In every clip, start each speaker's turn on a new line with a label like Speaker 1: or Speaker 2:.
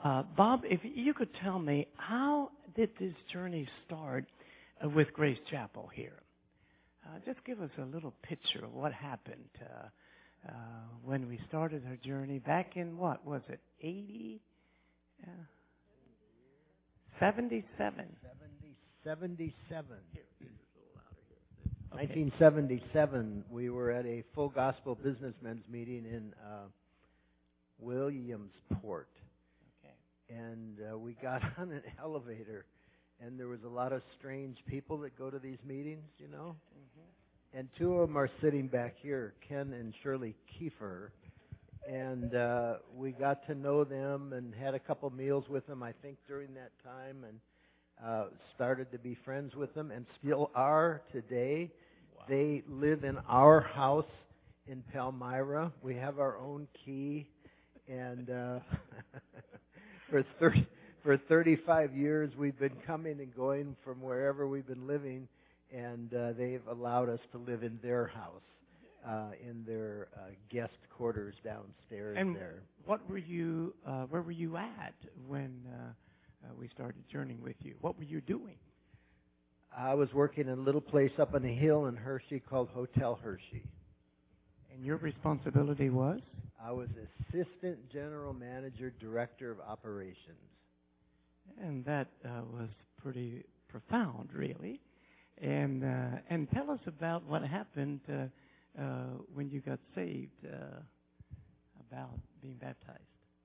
Speaker 1: Bob, if you could tell me, how did this journey start with Grace Chapel here? Just give us a little picture of what happened when we started our journey back in, what was it, 80? 77.
Speaker 2: 77.
Speaker 1: Here, a little louder here. Okay.
Speaker 2: 1977, we were at a Full Gospel Businessmen's meeting in Williamsport.
Speaker 1: Okay.
Speaker 2: And we got on an elevator, and there was a lot of strange people that go to these meetings, you know. Mm-hmm. And two of them are sitting back here, Ken and Shirley Kiefer. And we got to know them and had a couple meals with them, I think, during that time, and started to be friends with them, and still are today. Wow. They live in our house in Palmyra. We have our own key, and for 35 years we've been coming and going from wherever we've been living, and they've allowed us to live in their house. In their guest quarters downstairs.
Speaker 1: And
Speaker 2: there.
Speaker 1: What were you? Where were you at when we started journeying with you? What were you doing?
Speaker 2: I was working in a little place up on a hill in Hershey called Hotel Hershey.
Speaker 1: And your responsibility was?
Speaker 2: I was Assistant General Manager, Director of Operations.
Speaker 1: And that was pretty profound, really. And tell us about what happened when you got saved, about being baptized.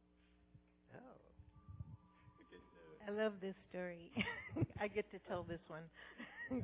Speaker 3: I love this story. I get to tell this one.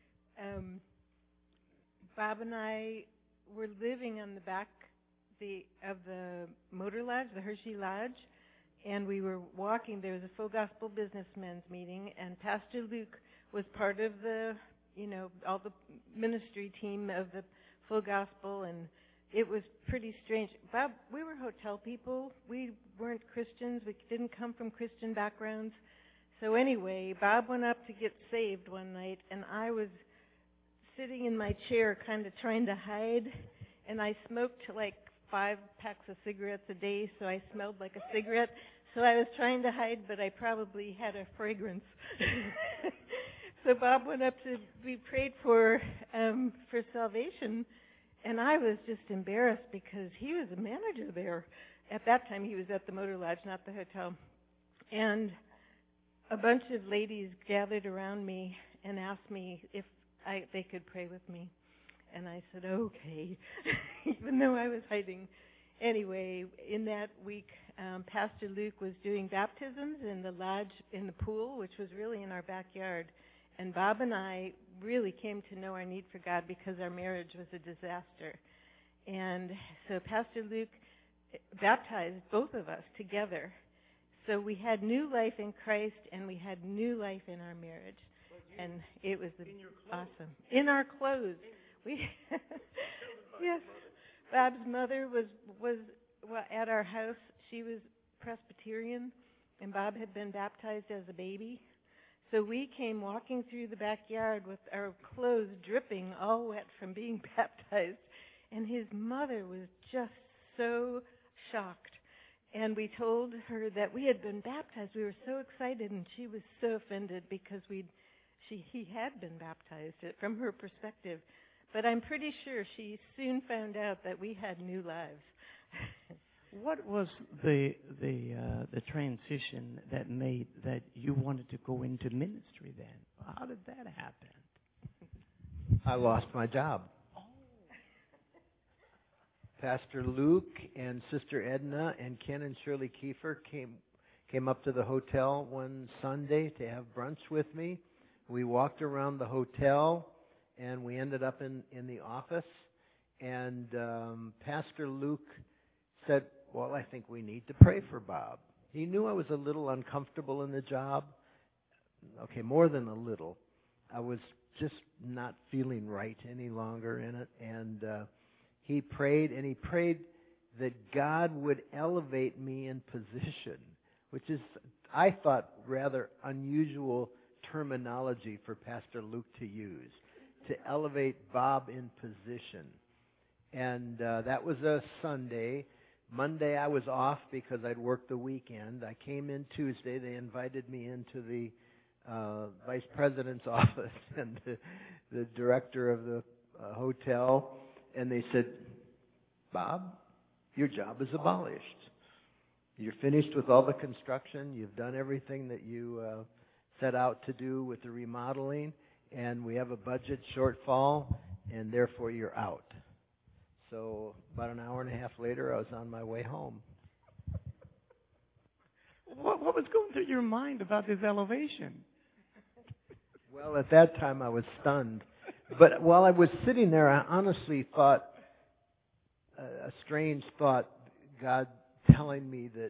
Speaker 3: Bob and I were living on the back of the Motor Lodge, the Hershey Lodge, and we were walking. There was a Full Gospel Businessmen's meeting, and Pastor Luke was part of the, all the ministry team of the Full Gospel, and it was pretty strange. Bob, we were hotel people. We weren't Christians. We didn't come from Christian backgrounds. So anyway, Bob went up to get saved one night, and I was sitting in my chair kind of trying to hide, and I smoked like 5 packs of cigarettes a day, so I smelled like a cigarette. So I was trying to hide, but I probably had a fragrance. So Bob went up to be prayed for salvation, and I was just embarrassed because he was a manager there. At that time, he was at the Motor Lodge, not the hotel. And a bunch of ladies gathered around me and asked me if they could pray with me. And I said, okay, even though I was hiding. Anyway, in that week, Pastor Luke was doing baptisms in the lodge, in the pool, which was really in our backyard. And Bob and I really came to know our need for God because our marriage was a disaster. And so Pastor Luke baptized both of us together. So we had new life in Christ, and we had new life in our marriage. And it was awesome. In our clothes. Yes. Bob's mother was at our house. She was Presbyterian, and Bob had been baptized as a baby. So we came walking through the backyard with our clothes dripping, all wet from being baptized. And his mother was just so shocked. And we told her that we had been baptized. We were so excited, and she was so offended because he had been baptized from her perspective. But I'm pretty sure she soon found out that we had new lives.
Speaker 1: What was the transition that made that you wanted to go into ministry then? How did that happen?
Speaker 2: I lost my job.
Speaker 1: Oh.
Speaker 2: Pastor Luke and Sister Edna and Ken and Shirley Kiefer came up to the hotel one Sunday to have brunch with me. We walked around the hotel, and we ended up in the office. And Pastor Luke said, well, I think we need to pray for Bob. He knew I was a little uncomfortable in the job. Okay, more than a little. I was just not feeling right any longer in it. And he prayed that God would elevate me in position, which is, I thought, rather unusual terminology for Pastor Luke to use, to elevate Bob in position. And that was a Sunday. Monday I was off because I'd worked the weekend. I came in Tuesday. They invited me into the vice president's office and the director of the hotel, and they said, "Bob, your job is abolished. You're finished with all the construction. You've done everything that you set out to do with the remodeling, and we have a budget shortfall, and therefore you're out." So about an hour and a half later, I was on my way home.
Speaker 1: What was going through your mind about this elevation?
Speaker 2: Well, at that time, I was stunned. But while I was sitting there, I honestly thought a strange thought, God telling me that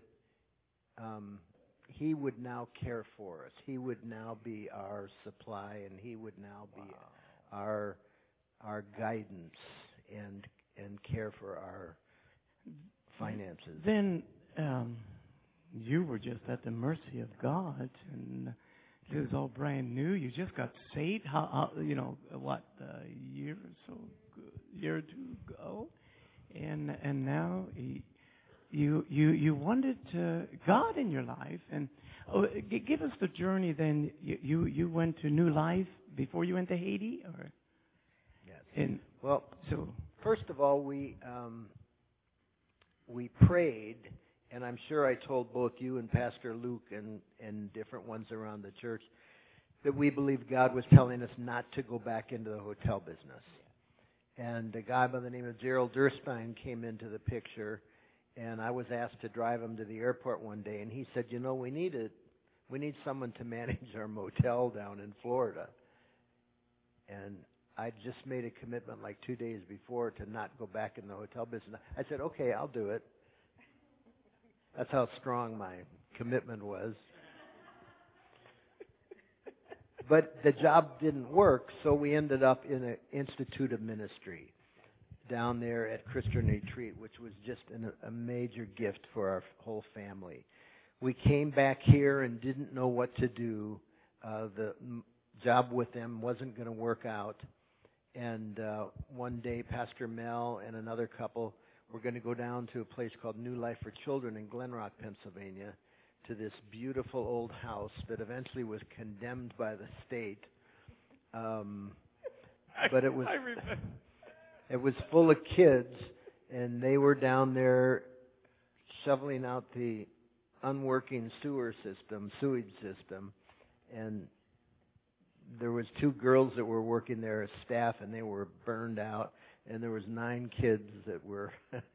Speaker 2: He would now care for us. He would now be our supply, and He would now be our guidance and care for our finances.
Speaker 1: Then you were just at the mercy of God, and it was all brand new. You just got saved. How a year or two ago, and now you wanted God in your life, and give us the journey. Then you went to New Life before you went to Haiti, or
Speaker 2: yes. First of all, we prayed, and I'm sure I told both you and Pastor Luke and different ones around the church that we believed God was telling us not to go back into the hotel business. And a guy by the name of Gerald Durstein came into the picture, and I was asked to drive him to the airport one day, and he said, we need someone to manage our motel down in Florida. And I just made a commitment like 2 days before to not go back in the hotel business. I said, okay, I'll do it. That's how strong my commitment was. But the job didn't work, so we ended up in an Institute of Ministry down there at Christian Retreat, which was just a major gift for our whole family. We came back here and didn't know what to do. The job with them wasn't going to work out. And one day, Pastor Mel and another couple were going to go down to a place called New Life for Children in Glen Rock, Pennsylvania, to this beautiful old house that eventually was condemned by the state. But it was full of kids, and they were down there shoveling out the unworking sewage system, and there was 2 girls that were working there as staff, and they were burned out, and there was 9 kids that were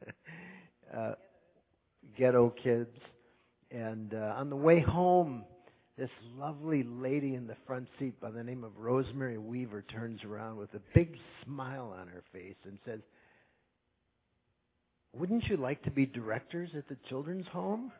Speaker 2: ghetto kids. And on the way home, this lovely lady in the front seat by the name of Rosemary Weaver turns around with a big smile on her face and says, "Wouldn't you like to be directors at the children's home?"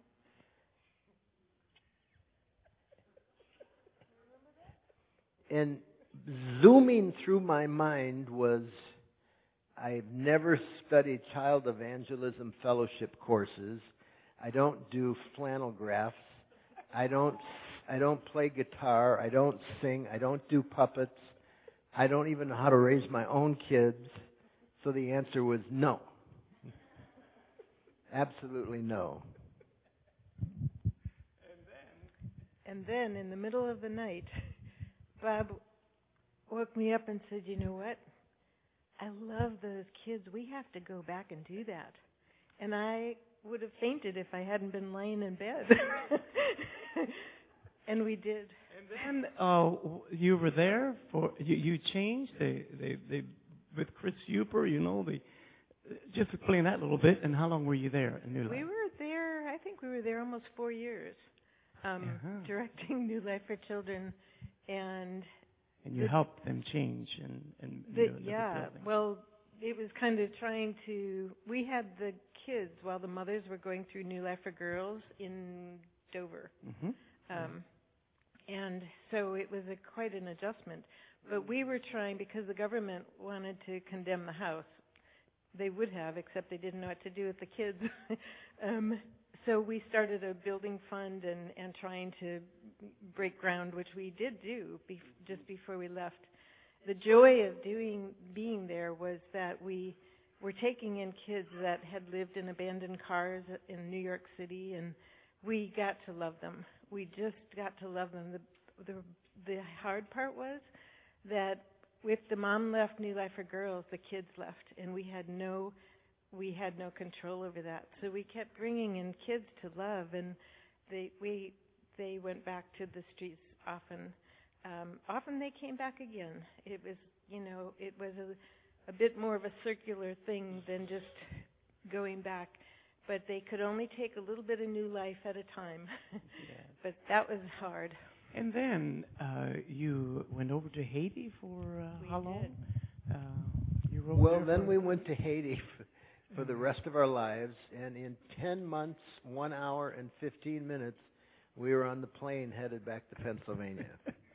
Speaker 2: And zooming through my mind was, I've never studied child evangelism fellowship courses. I don't do flannel graphs. I don't play guitar. I don't sing. I don't do puppets. I don't even know how to raise my own kids. So the answer was no. Absolutely no.
Speaker 3: And then in the middle of the night, Bob woke me up and said, "You know what? I love those kids. We have to go back and do that." And I would have fainted if I hadn't been laying in bed. And we did.
Speaker 1: And then you were there for you changed. They with Chris Huper, just explain that a little bit. And how long were you there in New Life?
Speaker 3: We were there. I think we were there almost 4 years, directing New Life for Children, and
Speaker 1: you helped them change and
Speaker 3: well, it was kind of trying to. We had the kids while the mothers were going through New Life for Girls in Dover, and so it was quite an adjustment. But we were trying, because the government wanted to condemn the house. They would have, except they didn't know what to do with the kids. So we started a building fund and trying to break ground, which we did do just before we left. The joy of being there was that we were taking in kids that had lived in abandoned cars in New York City, and we got to love them. We just got to love them. The hard part was that if the mom left New Life for Girls, the kids left, and we had no control over that. So we kept bringing in kids to love, and they went back to the streets often. Often they came back again. It was, it was a bit more of a circular thing than just going back. But they could only take a little bit of new life at a time.
Speaker 1: Yes.
Speaker 3: But that was hard.
Speaker 1: And then you went over to Haiti for how long?
Speaker 2: Then we went to Haiti for the rest of our lives, and in 10 months, 1 hour and 15 minutes, we were on the plane headed back to Pennsylvania.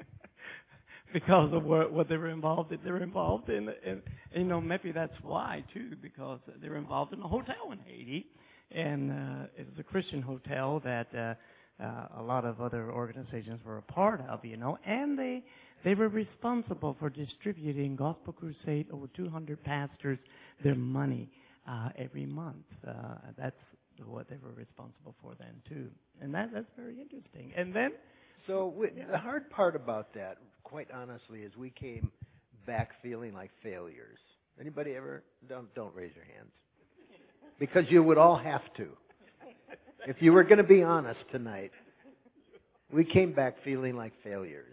Speaker 1: Because of what they were involved in. They were involved in, maybe that's why, too, because they were involved in a hotel in Haiti. And it was a Christian hotel that a lot of other organizations were a part of, and they were responsible for distributing Gospel Crusade, over 200 pastors, their money every month. That's what they were responsible for then, too. And that's very interesting. And then...
Speaker 2: So the hard part about that, quite honestly, is we came back feeling like failures. Anybody ever? Don't raise your hands. Because you would all have to. If you were going to be honest tonight, we came back feeling like failures.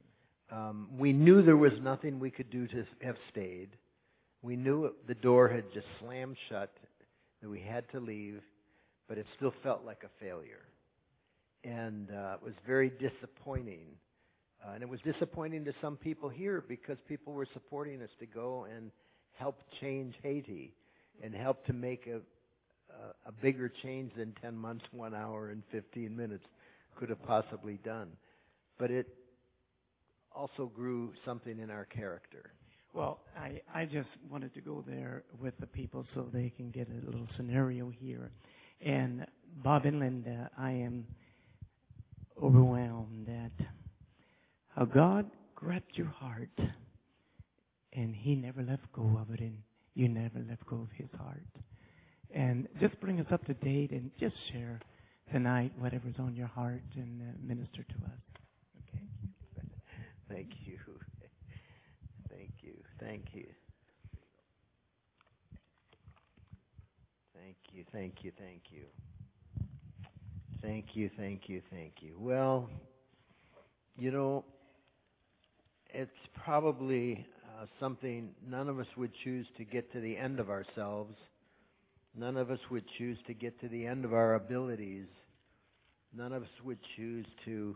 Speaker 2: We knew there was nothing we could do to have stayed. We knew the door had just slammed shut, that we had to leave, but it still felt like a failure. And it was very disappointing. And it was disappointing to some people here because people were supporting us to go and help change Haiti and help to make a bigger change than 10 months, 1 hour, and 15 minutes could have possibly done. But it also grew something in our character.
Speaker 1: Well, I just wanted to go there with the people so they can get a little scenario here. And Bob and Linda, I am overwhelmed at how God grabbed your heart and He never let go of it, and you never let go of His heart. And just bring us up to date and just share tonight whatever's on your heart and minister to us. Okay?
Speaker 2: Thank you. Thank you. Thank you. Thank you. Thank you. Thank you. Thank you. Thank you. Thank you. Well, it's probably something none of us would choose to get to the end of ourselves. None of us would choose to get to the end of our abilities. None of us would choose to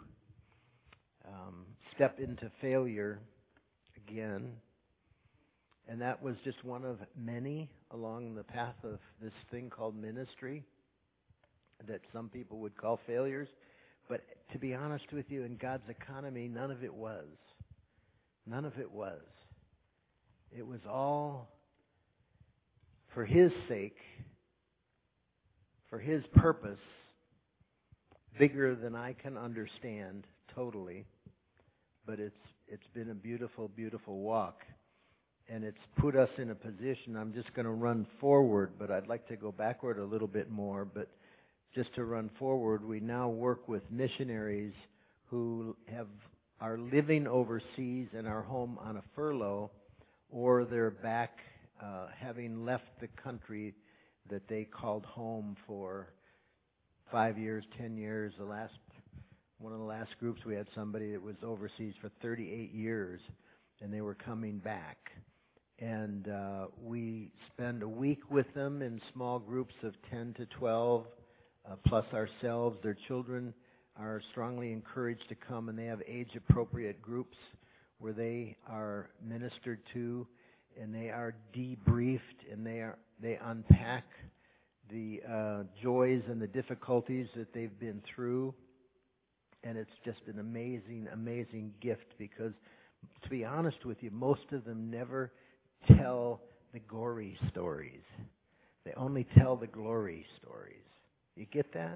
Speaker 2: step into failure again. And that was just one of many along the path of this thing called ministry that some people would call failures. But to be honest with you, in God's economy, none of it was. None of it was. It was all for His sake, for His purpose, bigger than I can understand totally. But it's been a beautiful, beautiful walk. And it's put us in a position, I'm just going to run forward, but I'd like to go backward a little bit more. But just to run forward, we now work with missionaries who are living overseas and are home on a furlough, or they're back having left the country that they called home for 5 years, 10 years. One of the last groups, we had somebody that was overseas for 38 years, and they were coming back. And we spend a week with them in small groups of 10 to 12, plus ourselves. Their children are strongly encouraged to come, and they have age-appropriate groups where they are ministered to, and they are debriefed, and they unpack the joys and the difficulties that they've been through. And it's just an amazing, amazing gift because, to be honest with you, most of them never tell the gory stories. They only tell the glory stories. You get that?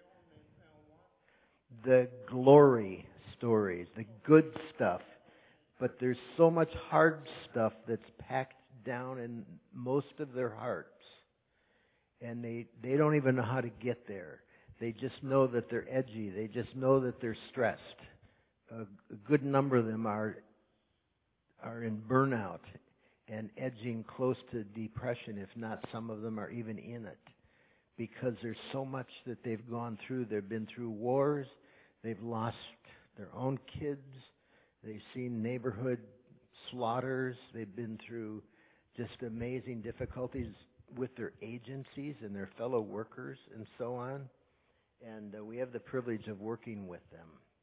Speaker 2: The glory stories, the good stuff. but there's so much hard stuff that's packed down in most of their hearts. And they don't even know how to get there. They just know that they're edgy. They just know that they're stressed. A good number of them are in burnout and edging close to depression, if not some of them are even in it. Because there's so much that they've gone through. They've been through wars. They've lost their own kids. They've seen neighborhood slaughters. They've been through just amazing difficulties with their agencies and their fellow workers and so on. And we have the privilege of working with them.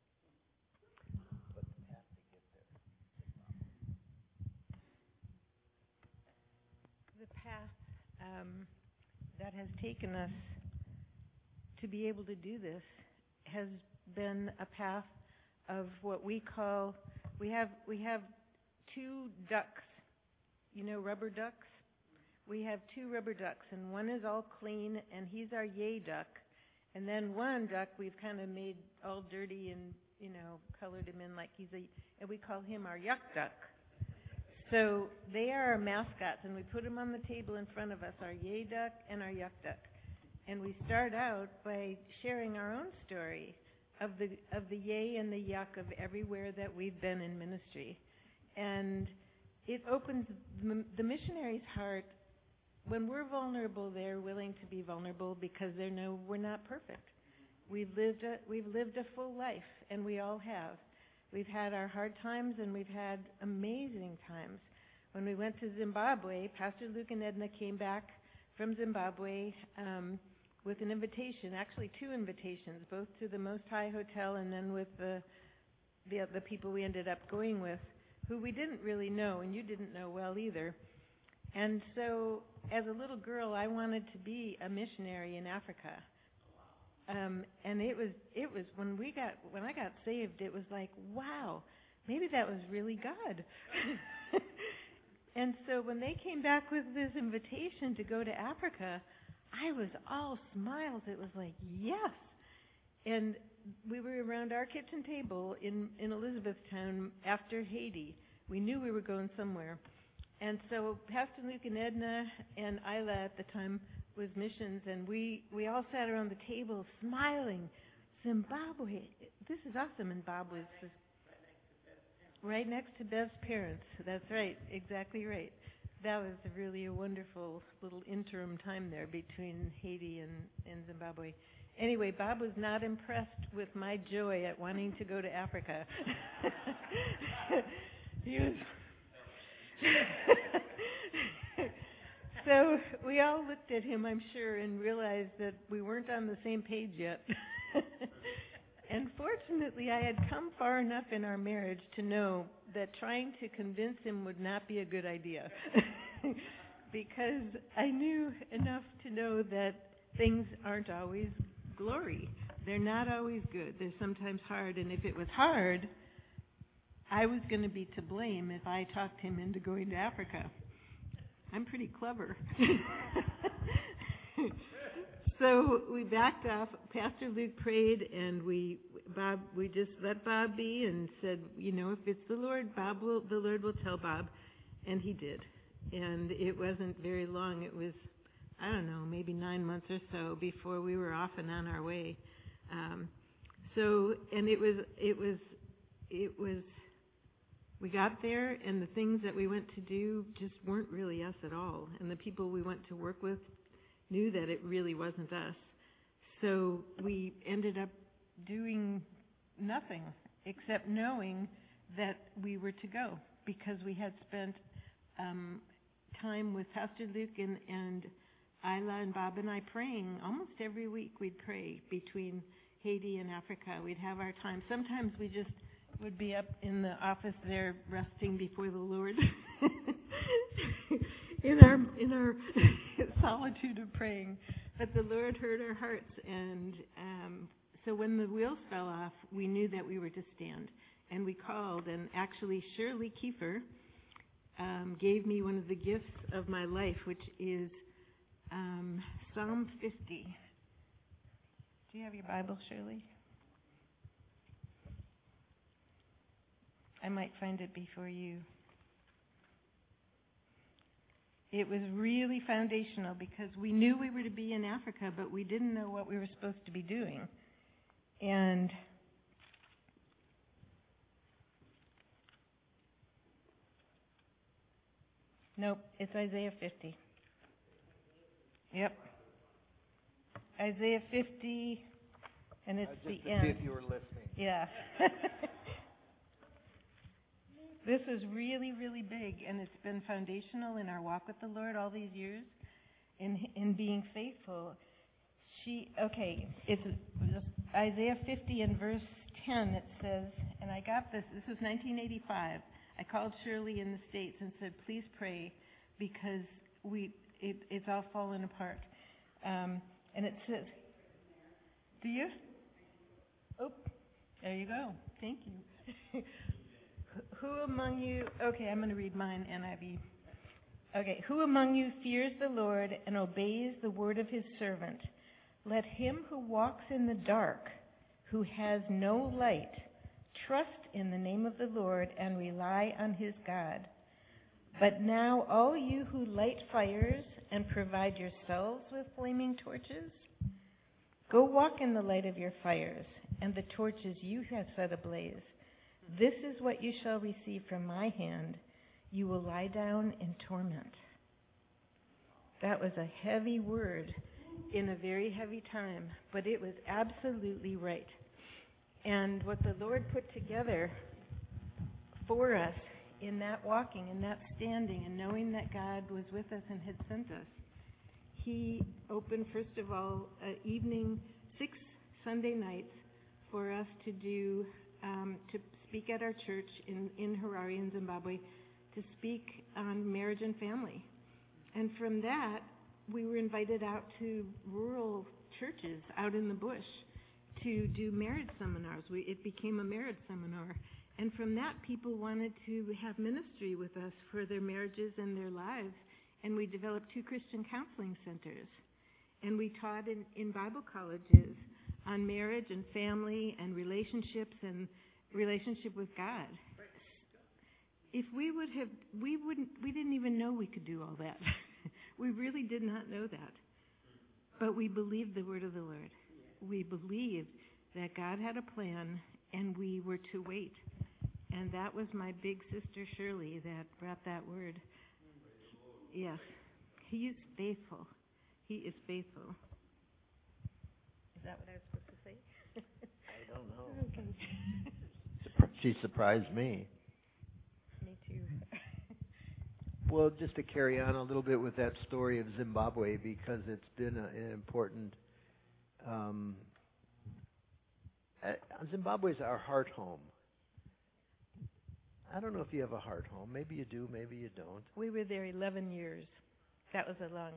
Speaker 3: The path that has taken us to be able to do this has been a path of what we call, we have 2 ducks, rubber ducks. We have 2 rubber ducks, and one is all clean, and he's our yay duck. And then one duck we've kind of made all dirty and, colored him in like and we call him our yuck duck. So they are our mascots, and we put them on the table in front of us, our yay duck and our yuck duck. And we start out by sharing our own story of the yay and the yuck of everywhere that we've been in ministry. And it opens the missionary's heart. When we're vulnerable, they're willing to be vulnerable because they know we're not perfect. We've lived a full life, and we all have. We've had our hard times, and we've had amazing times. When we went to Zimbabwe, Pastor Luke and Edna came back from Zimbabwe with an invitation, actually 2 invitations, both to the Most High Hotel and then with the people we ended up going with, who we didn't really know, and you didn't know well either. And so, as a little girl, I wanted to be a missionary in Africa. And it was when I got saved, it was like, wow, maybe that was really God. And so when they came back with this invitation to go to Africa, I was all smiles. It was like, yes. And we were around our kitchen table in Elizabethtown after Haiti. We knew we were going somewhere. And so Pastor Luke and Edna and Isla at the time was missions, and we all sat around the table smiling. Zimbabwe, this is awesome. And Bob was right next to Bev's parents. That's right, exactly right. That was really a wonderful little interim time there between Haiti and Zimbabwe. Anyway, Bob was not impressed with my joy at wanting to go to Africa. He was... So we all looked at him, I'm sure, and realized that we weren't on the same page yet. And fortunately, I had come far enough in our marriage to know that trying to convince him would not be a good idea. Because I knew enough to know that things aren't always glory. They're not always good. They're sometimes hard. And if it was hard, I was going to be to blame if I talked him into going to Africa. I'm pretty clever. So we backed off. Pastor Luke prayed, and we just let Bob be and said, if it's the Lord, the Lord will tell Bob. And he did. And it wasn't very long. It was, I don't know, maybe 9 months or so before we were off and on our way. We got there, and the things that we went to do just weren't really us at all. And the people we went to work with knew that it really wasn't us. So we ended up doing nothing except knowing that we were to go, because we had spent time with Pastor Luke and Isla and Bob and I praying. Almost every week we'd pray between Haiti and Africa. We'd have our time. Sometimes we just would be up in the office there resting before the Lord in our solitude of praying. But the Lord heard our hearts, and so when the wheels fell off, we knew that we were to stand. And we called, and actually Shirley Kiefer gave me one of the gifts of my life, which is Psalm 50. Do you have your Bible, Shirley? I might find it before you. It was really foundational because we knew we were to be in Africa, but we didn't know what we were supposed to be doing. And nope, it's Isaiah 50. Yep. Isaiah 50, and it's the end.
Speaker 2: Just to see if you were listening.
Speaker 3: Yeah. This is really, really big, and it's been foundational in our walk with the Lord all these years in being faithful. It's Isaiah 50 and verse 10. It says, and I got this was 1985. I called Shirley in the States and said, please pray, because it's all fallen apart. And it says, do you? Oh, there you go. Thank you. Who among you, okay, I'm going to read mine, NIV. Okay, who among you fears the Lord and obeys the word of his servant? Let him who walks in the dark, who has no light, trust in the name of the Lord and rely on his God. But now all you who light fires and provide yourselves with flaming torches, go walk in the light of your fires and the torches you have set ablaze. This is what you shall receive from my hand. You will lie down in torment. That was a heavy word in a very heavy time, but it was absolutely right. And what the Lord put together for us in that walking, in that standing, and knowing that God was with us and had sent us, he opened, first of all, evening 6 Sunday nights for us to do, to speak at our church in Harare in Zimbabwe, to speak on marriage and family. And from that, we were invited out to rural churches out in the bush to do marriage seminars. It became a marriage seminar. And from that, people wanted to have ministry with us for their marriages and their lives. And we developed 2 Christian counseling centers. And we taught in Bible colleges on marriage and family and relationships and relationship with God. If we didn't even know we could do all that. We really did not know that. But we believed the word of the Lord. We believed that God had a plan and we were to wait. And that was my big sister Shirley that brought that word. Yes. He is faithful. He is faithful. Is that what I was supposed to say?
Speaker 2: I don't know.
Speaker 3: Okay.
Speaker 2: She surprised me.
Speaker 3: Me too.
Speaker 2: Well, just to carry on a little bit with that story of Zimbabwe, because it's been an important... Zimbabwe's our heart home. I don't know if you have a heart home. Maybe you do, maybe you don't.
Speaker 3: We were there 11 years. That was a long...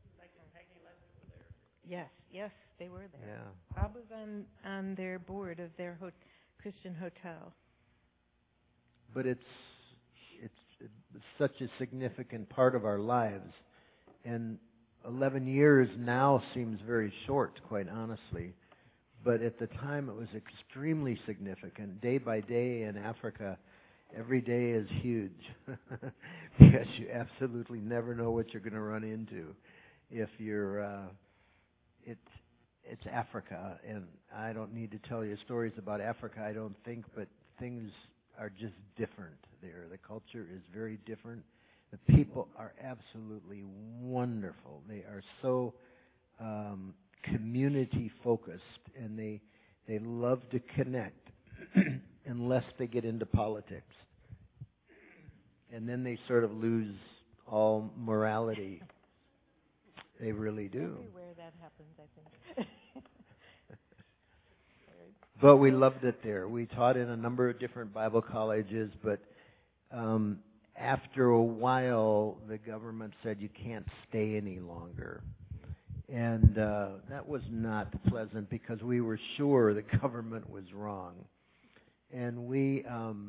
Speaker 3: Yes, they were there.
Speaker 2: Yeah.
Speaker 3: Bob was on their board of their Christian hotel.
Speaker 2: But it's such a significant part of our lives. And 11 years now seems very short, quite honestly. But at the time it was extremely significant. Day by day in Africa, every day is huge. Because you absolutely never know what you're going to run into. If you're... It's Africa, and I don't need to tell you stories about Africa, I don't think, but things are just different there. The culture is very different. The people are absolutely wonderful. They are so community-focused, and they love to connect unless they get into politics. And then they sort of lose all morality. They really do.
Speaker 3: Everywhere that happens, I think.
Speaker 2: But we loved it there. We taught in a number of different Bible colleges, but after a while, the government said you can't stay any longer. And that was not pleasant because we were sure the government was wrong. And we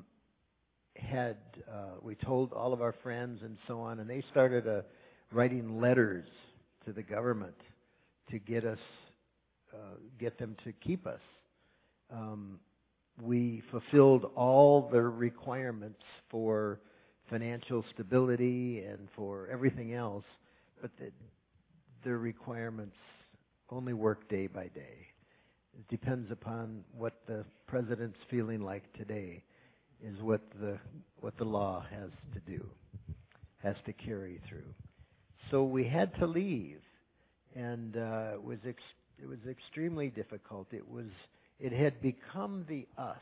Speaker 2: told all of our friends and so on, and they started writing letters to the government to get them to keep us. we fulfilled all the requirements for financial stability and for everything else, but the requirements only work day by day. It depends upon what the president's feeling like today is what the law has to do, has to carry through. So we had to leave, and it was extremely difficult. It had become the us.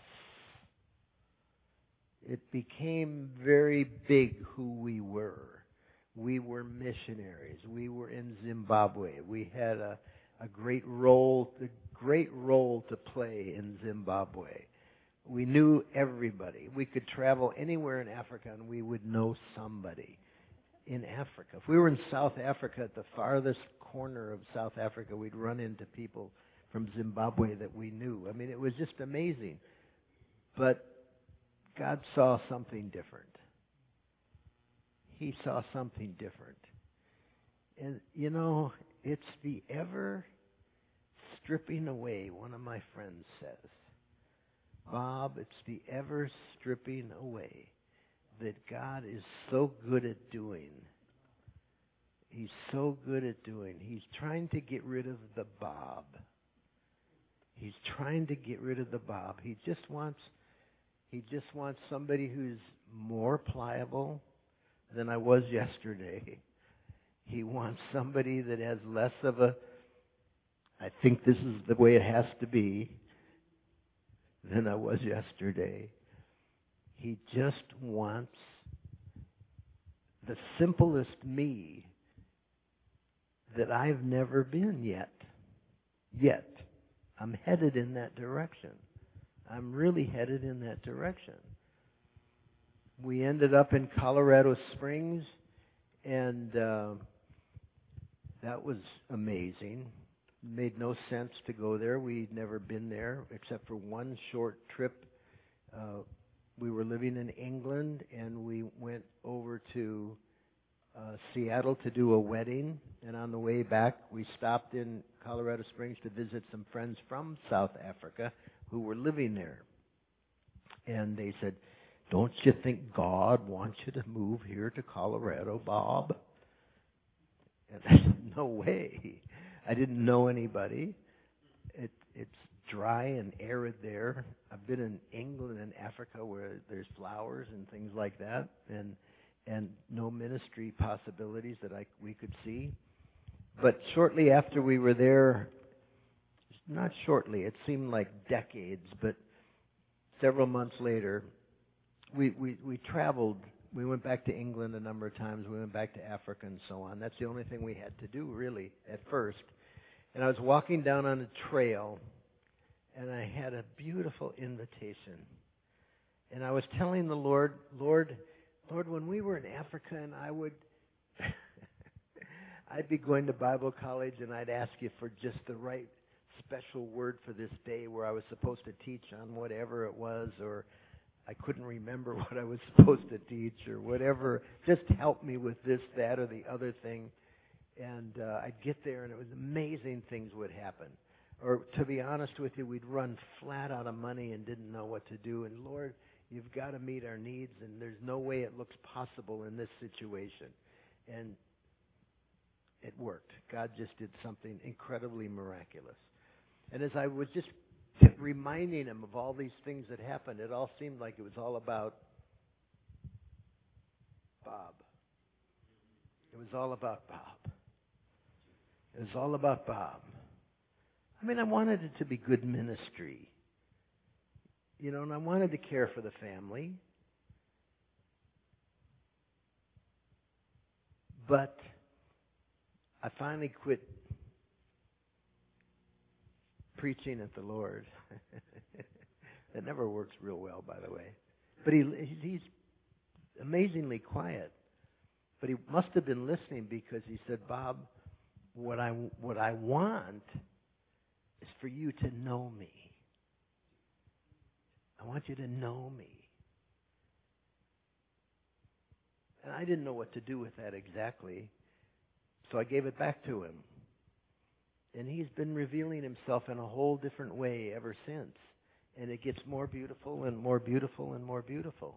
Speaker 2: It became very big who we were. We were missionaries. We were in Zimbabwe. We had a great role to play in Zimbabwe. We knew everybody. We could travel anywhere in Africa and we would know somebody in Africa. If we were in South Africa, at the farthest corner of South Africa, we'd run into people from Zimbabwe that we knew. I mean, it was just amazing. But God saw something different. He saw something different. And, you know, it's the ever stripping away, one of my friends says. Bob, it's the ever stripping away that God is so good at doing. He's so good at doing. He's trying to get rid of the Bob. He's trying to get rid of the Bob. He just wants somebody who's more pliable than I was yesterday. He wants somebody that has less of a, I think this is the way it has to be, than I was yesterday. He just wants the simplest me that I've never been yet. Yet. I'm headed in that direction. I'm really headed in that direction. We ended up in Colorado Springs, and that was amazing. Made no sense to go there. We'd never been there except for one short trip. We were living in England, and we went over to Seattle to do a wedding. And on the way back, we stopped in Colorado Springs to visit some friends from South Africa who were living there. And they said, "Don't you think God wants you to move here to Colorado, Bob?" And I said, "No way. I didn't know anybody. It's dry and arid there. I've been in England and Africa where there's flowers and things like that, and no ministry possibilities that we could see." But shortly after we were there, not shortly, it seemed like decades, but several months later, we traveled. We went back to England a number of times. We went back to Africa and so on. That's the only thing we had to do, really, at first. And I was walking down on a trail, and I had a beautiful invitation. And I was telling the Lord, Lord, when we were in Africa, and I'd be going to Bible college, and I'd ask you for just the right special word for this day where I was supposed to teach on whatever it was, or I couldn't remember what I was supposed to teach or whatever. Just help me with this, that, or the other thing. And I'd get there, and it was amazing things would happen. Or to be honest with you, we'd run flat out of money and didn't know what to do. And Lord, you've got to meet our needs, and there's no way it looks possible in this situation. And it worked. God just did something incredibly miraculous. And as I was just reminding him of all these things that happened, it all seemed like it was all about Bob. It was all about Bob. It was all about Bob. I mean, I wanted it to be good ministry. You know, and I wanted to care for the family. But I finally quit preaching at the Lord. That never works real well, by the way. But he's amazingly quiet. But he must have been listening, because he said, "Bob, what I want is for you to know me. I want you to know me." And I didn't know what to do with that exactly, so I gave it back to him. And he's been revealing himself in a whole different way ever since. And it gets more beautiful and more beautiful and more beautiful.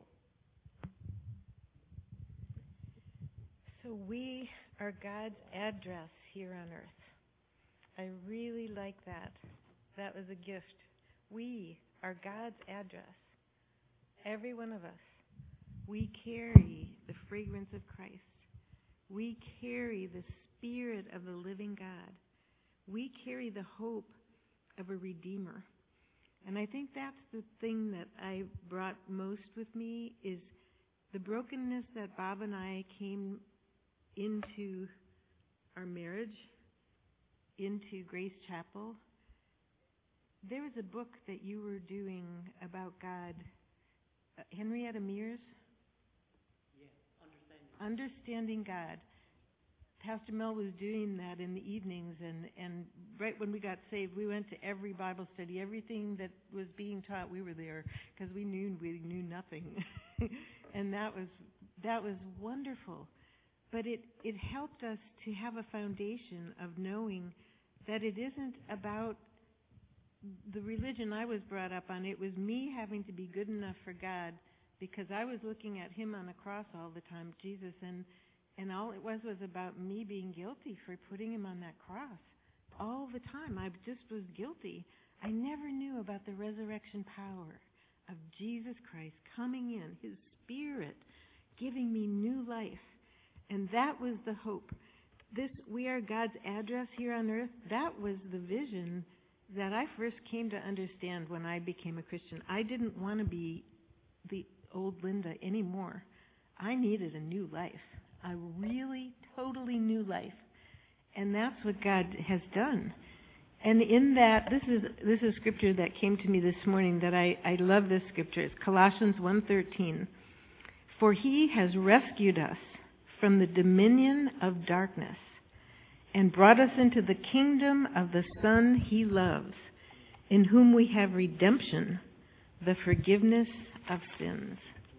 Speaker 3: So we are God's address here on earth. I really like that. That was a gift. We are God's address. Every one of us. We carry the fragrance of Christ. We carry the Spirit of the living God. We carry the hope of a Redeemer. And I think that's the thing that I brought most with me is the brokenness that Bob and I came into our marriage, into Grace Chapel. There was a book that you were doing about God. Henrietta Mears?
Speaker 1: Yes,
Speaker 3: Understanding God. Pastor Mel was doing that in the evenings, and right when we got saved, we went to every Bible study. Everything that was being taught, we were there because we knew nothing. And that was wonderful. But it helped us to have a foundation of knowing that it isn't about the religion I was brought up on. It was me having to be good enough for God because I was looking at him on a cross all the time, Jesus, and all it was about me being guilty for putting him on that cross all the time. I just was guilty. I never knew about the resurrection power of Jesus Christ coming in, his Spirit giving me new life. And that was the hope. We are God's address here on earth. That was the vision that I first came to understand when I became a Christian. I didn't want to be the old Linda anymore. I needed a new life. A really, totally new life. And that's what God has done. And in that, this is scripture that came to me this morning that I love this scripture. It's Colossians 1:13. For he has rescued us from the dominion of darkness and brought us into the kingdom of the Son he loves, in whom we have redemption, the forgiveness of sins.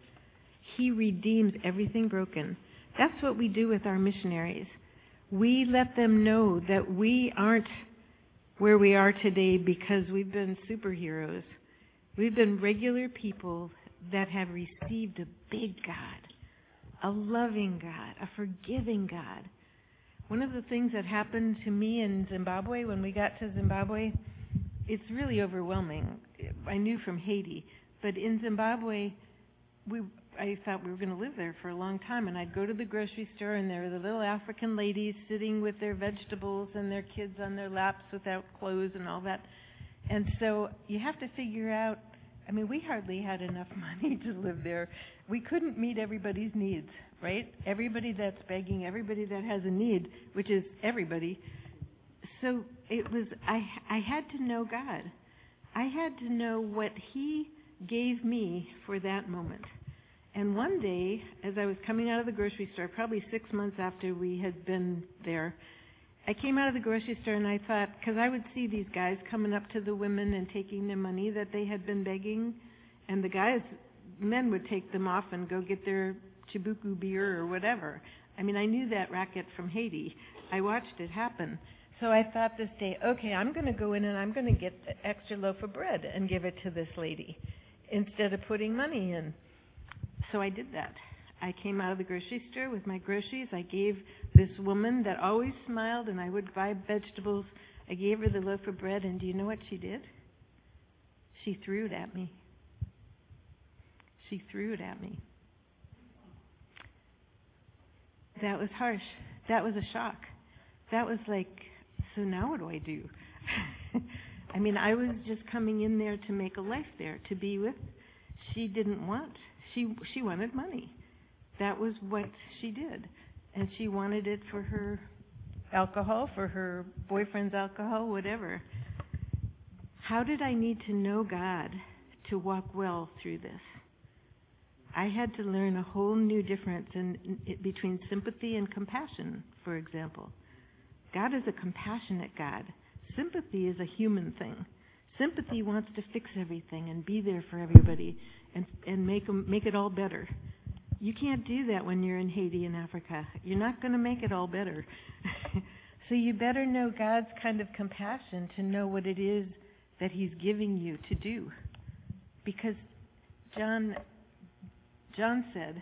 Speaker 3: He redeems everything broken. That's what we do with our missionaries. We let them know that we aren't where we are today because we've been superheroes. We've been regular people that have received a big God, a loving God, a forgiving God. One of the things that happened to me in Zimbabwe, when we got to Zimbabwe, it's really overwhelming. I knew from Haiti, but in Zimbabwe, I thought we were going to live there for a long time, and I'd go to the grocery store, and there were the little African ladies sitting with their vegetables and their kids on their laps without clothes and all that. And so you have to figure out, we hardly had enough money to live there. We couldn't meet everybody's needs, right? Everybody that's begging, everybody that has a need, which is everybody. So it was, I had to know God. I had to know what he gave me for that moment. And one day, as I was coming out of the grocery store, probably 6 months after we had been there, I came out of the grocery store and I thought, because I would see these guys coming up to the women and taking their money that they had been begging, and the men would take them off and go get their Chibuku beer or whatever. I knew that racket from Haiti. I watched it happen. So I thought this day, okay, I'm going to go in and I'm going to get an extra loaf of bread and give it to this lady instead of putting money in. So I did that. I came out of the grocery store with my groceries. I gave this woman that always smiled and I would buy vegetables. I gave her the loaf of bread, and do you know what she did? She threw it at me. She threw it at me. That was harsh. That was a shock. That was like, so now what do I do? I was just coming in there to make a life there, to be with. She didn't want. She wanted money. That was what she did. And she wanted it for her alcohol, for her boyfriend's alcohol, whatever. How did I need to know God to walk well through this? I had to learn a whole new difference between sympathy and compassion, for example. God is a compassionate God. Sympathy is a human thing. Sympathy wants to fix everything and be there for everybody and make it all better. You can't do that when you're in Haiti and Africa. You're not going to make it all better. So you better know God's kind of compassion to know what it is that he's giving you to do. because John said,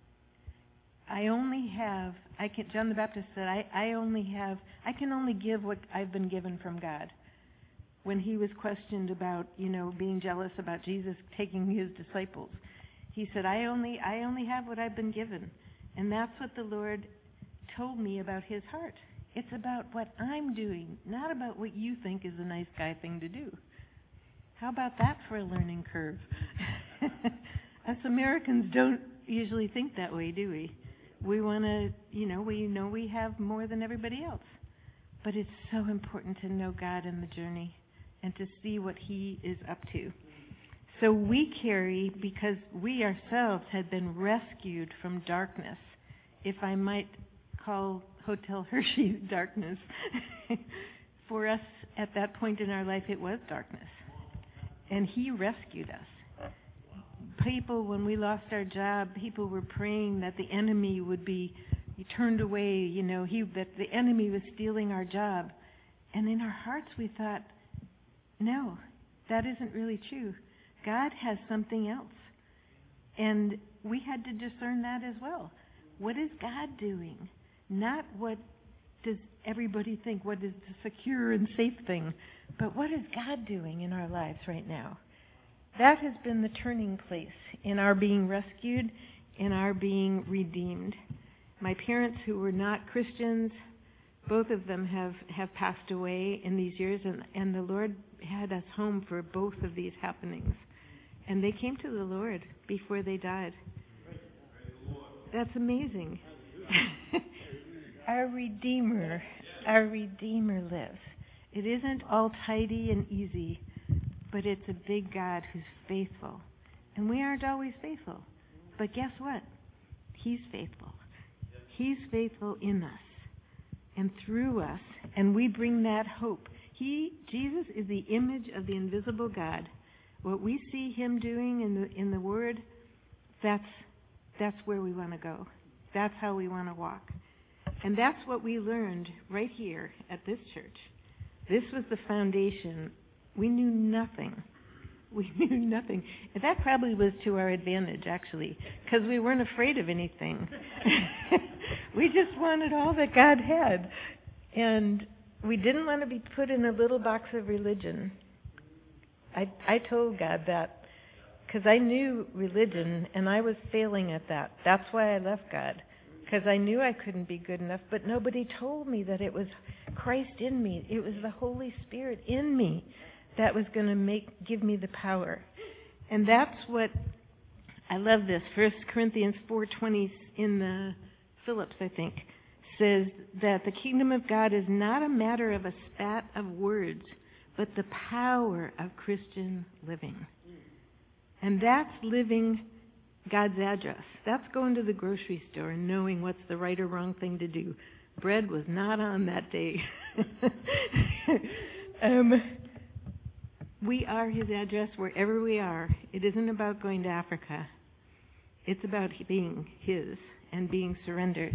Speaker 3: John the Baptist said, I can only give what I've been given from God. When he was questioned about, being jealous about Jesus taking his disciples, he said, I only have what I've been given. And that's what the Lord told me about his heart. It's about what I'm doing, not about what you think is a nice guy thing to do. How about that for a learning curve? Us Americans don't usually think that way, do we? We want to, we know we have more than everybody else. But it's so important to know God in the journey and to see what he is up to. So we carry, because we ourselves had been rescued from darkness, if I might call Hotel Hershey darkness. For us, at that point in our life, it was darkness. And he rescued us. People, when we lost our job, people were praying that the enemy would be turned away, that the enemy was stealing our job. And in our hearts we thought, no, that isn't really true. God has something else. And we had to discern that as well. What is God doing? Not what does everybody think, what is the secure and safe thing, but what is God doing in our lives right now? That has been the turning place in our being rescued, in our being redeemed. My parents, who were not Christians, both of them have passed away in these years, and the Lord had us home for both of these happenings. And they came to the Lord before they died. That's amazing. Our Redeemer lives. It isn't all tidy and easy, but it's a big God who's faithful. And we aren't always faithful. But guess what? He's faithful. He's faithful in us and through us, and we bring that hope. Jesus is the image of the invisible God. What we see him doing in the Word, that's where we want to go. That's how we want to walk. And that's what we learned right here at this church. This was the foundation. We knew nothing. We knew nothing. And that probably was to our advantage, actually, because we weren't afraid of anything. We just wanted all that God had. And we didn't want to be put in a little box of religion. I told God that because I knew religion and I was failing at that. That's why I left God, because I knew I couldn't be good enough, but nobody told me that it was Christ in me. It was the Holy Spirit in me that was going to give me the power. And that's what, I love this. 1 Corinthians 4:20 in the Phillips, I think, says that the kingdom of God is not a matter of a spat of words, but the power of Christian living. And that's living God's address. That's going to the grocery store and knowing what's the right or wrong thing to do. Bread was not on that day. We are his address wherever we are. It isn't about going to Africa. It's about being his and being surrendered.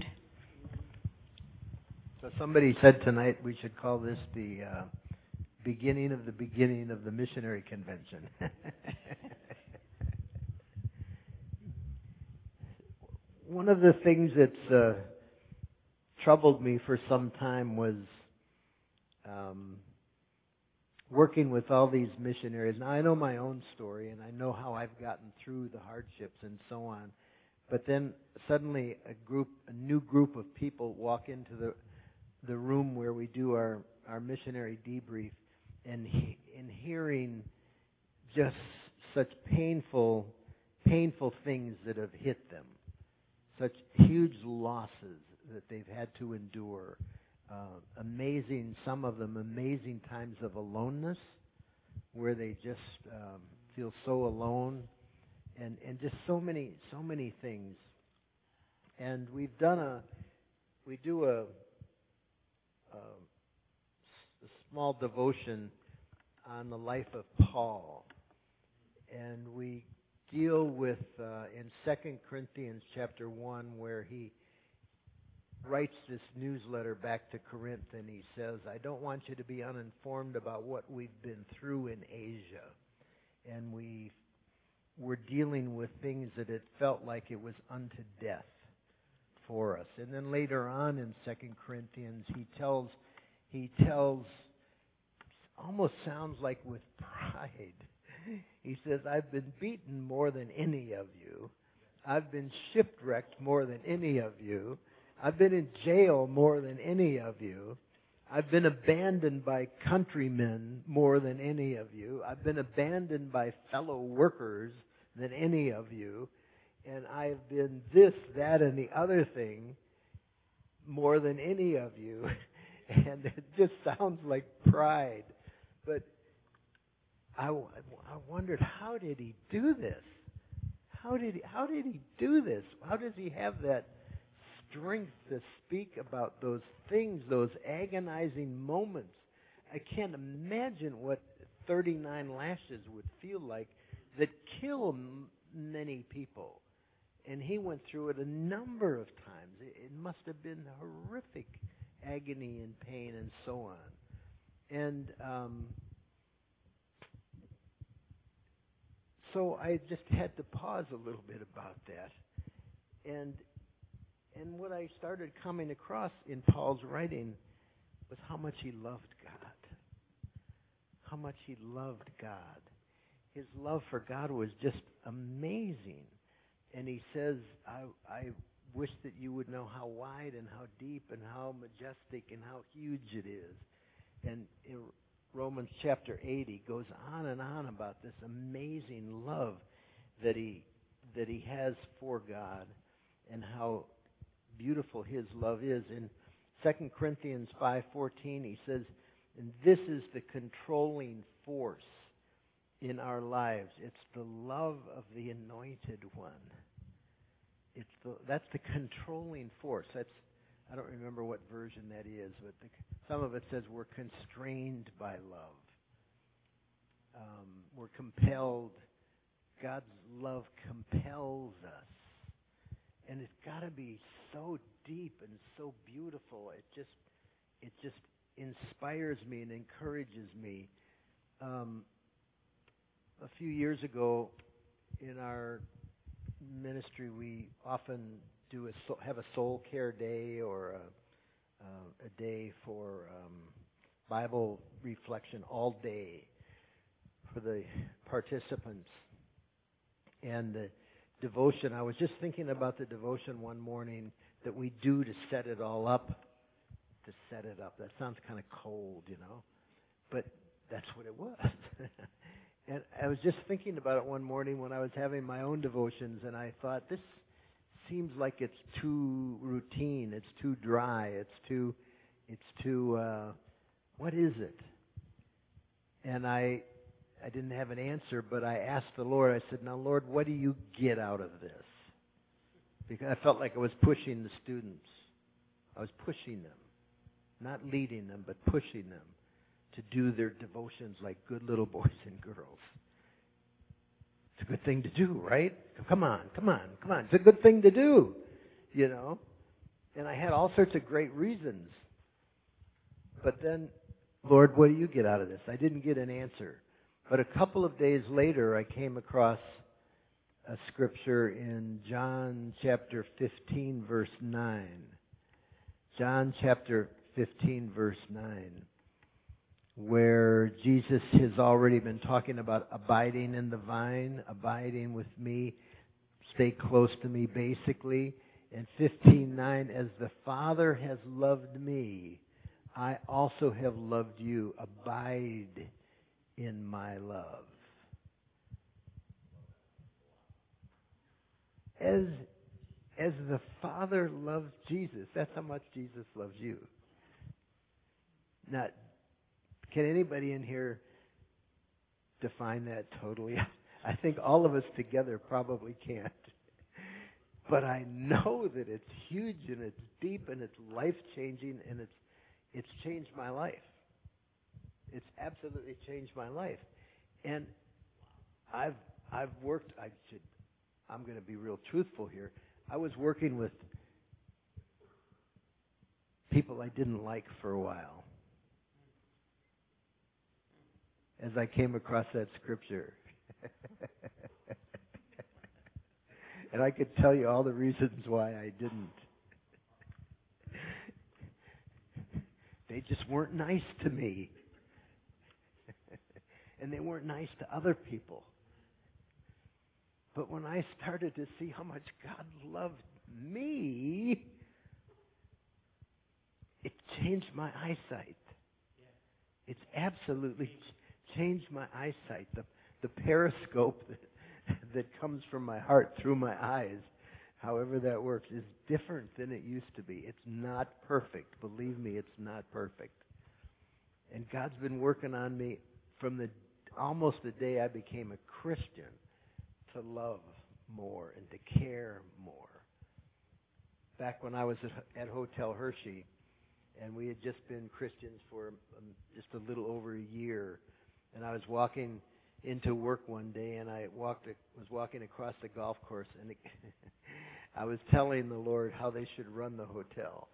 Speaker 2: So somebody said tonight we should call this the beginning of the missionary convention. One of the things that's troubled me for some time was working with all these missionaries. Now, I know my own story, and I know how I've gotten through the hardships and so on. But then suddenly a new group of people walk into the room where we do our missionary debrief, and hearing just such painful things that have hit them, such huge losses that they've had to endure. Some of them amazing times of aloneness, where they just feel so alone, and just so many things. And we do a small devotion on the life of Paul, and we deal with in 2 Corinthians chapter 1, where he writes this newsletter back to Corinth, and he says, I don't want you to be uninformed about what we've been through in Asia. And we were dealing with things that it felt like it was unto death for us. And then later on in 2 Corinthians, he tells, almost sounds like with pride. He says, I've been beaten more than any of you. I've been shipwrecked more than any of you. I've been in jail more than any of you. I've been abandoned by countrymen more than any of you. I've been abandoned by fellow workers than any of you. And I've been this, that, and the other thing more than any of you. And it just sounds like pride. But I wondered, how did he do this? How did he do this? How does he have that strength to speak about those things, those agonizing moments? I can't imagine what 39 lashes would feel like that kill many people. And he went through it a number of times. It must have been horrific agony and pain and so on. And so I just had to pause a little bit about that. And what I started coming across in Paul's writing was how much he loved God. How much he loved God. His love for God was just amazing. And he says, I wish that you would know how wide and how deep and how majestic and how huge it is. And in Romans chapter 8, he goes on and on about this amazing love that he has for God and how beautiful his love is. In 2 Corinthians 5:14, he says, and this is the controlling force in our lives. It's the love of the anointed one. That's the controlling force. I don't remember what version that is, but some of it says we're constrained by love. We're compelled. God's love compels us. And it's got to be so deep and so beautiful. It just inspires me and encourages me. A few years ago, in our ministry, we often have a soul care day or a day for Bible reflection all day for the participants. And the devotion, I was just thinking about the devotion one morning that we do to set it all up. To set it up. That sounds kind of cold, but that's what it was. And I was just thinking about it one morning when I was having my own devotions, and I thought, this seems like it's too routine, it's too dry, it's too, what is it? And I didn't have an answer, but I asked the Lord, I said, now Lord, what do you get out of this? Because I felt like I was pushing the students. I was pushing them. Not leading them, but pushing them to do their devotions like good little boys and girls. It's a good thing to do, right? Come on. It's a good thing to do, And I had all sorts of great reasons. But then, Lord, what do you get out of this? I didn't get an answer. But a couple of days later, I came across a scripture in John chapter 15, verse 9. John chapter 15, verse 9, where Jesus has already been talking about abiding in the vine, abiding with me, stay close to me, basically. And 15:9, as the Father has loved me, I also have loved you. Abide in my love. As the Father loves Jesus, that's how much Jesus loves you. Now, can anybody in here define that totally? I think all of us together probably can't. But I know that it's huge and it's deep and it's life-changing and it's changed my life. It's absolutely changed my life. And I'm going to be real truthful here. I was working with people I didn't like for a while. As I came across that scripture. And I could tell you all the reasons why I didn't. They just weren't nice to me. And they weren't nice to other people. But when I started to see how much God loved me, it changed my eyesight. It's absolutely changed my eyesight. The periscope that comes from my heart through my eyes, however that works, is different than it used to be. It's not perfect. Believe me, it's not perfect. And God's been working on me from almost the day I became a Christian to love more and to care more. Back when I was at Hotel Hershey, and we had just been Christians for just a little over a year, and I was walking into work one day, and I was walking across the golf course, and I was telling the Lord how they should run the hotel.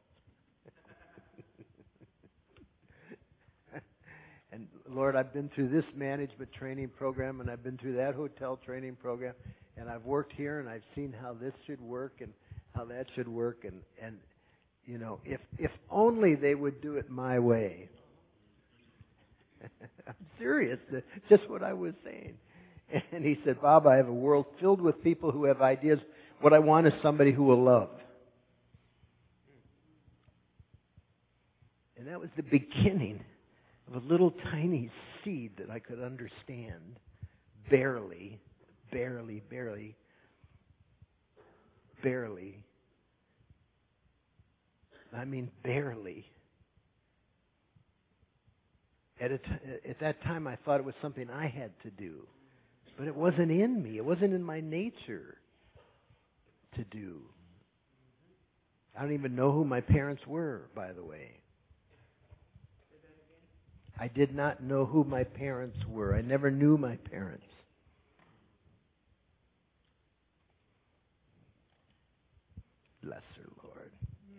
Speaker 2: And Lord, I've been through this management training program, and I've been through that hotel training program, and I've worked here, and I've seen how this should work and how that should work, and you know, if only they would do it my way. I'm serious. That's just what I was saying. And he said, Bob, I have a world filled with people who have ideas. What I want is somebody who will love. And that was the beginning of a little tiny seed that I could understand. Barely. I mean, barely. At that time, I thought it was something I had to do. But it wasn't in me. It wasn't in my nature to do. I don't even know who my parents were, by the way. I did not know who my parents were. I never knew my parents. Bless her, Lord.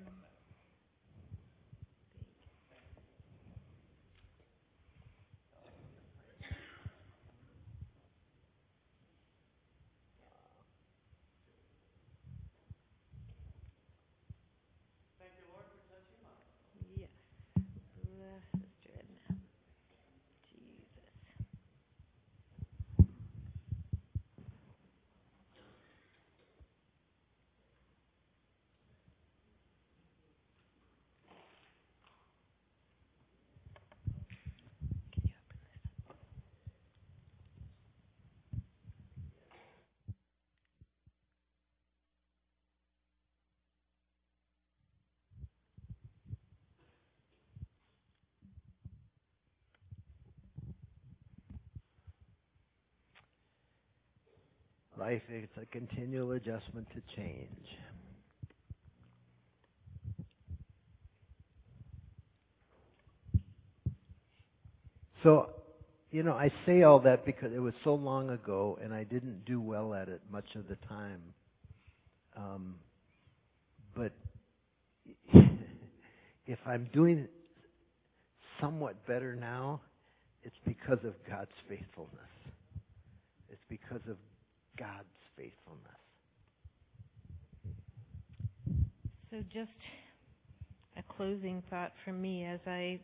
Speaker 3: Yes. Bless Sister Edna. Jesus. Can you open this up?
Speaker 2: Life is a continual adjustment to change. So, you know, I say all that because it was so long ago and I didn't do well at it much of the time. But if I'm doing somewhat better now, it's because of God's faithfulness. It's because of God's faithfulness.
Speaker 3: So just a closing thought from me as I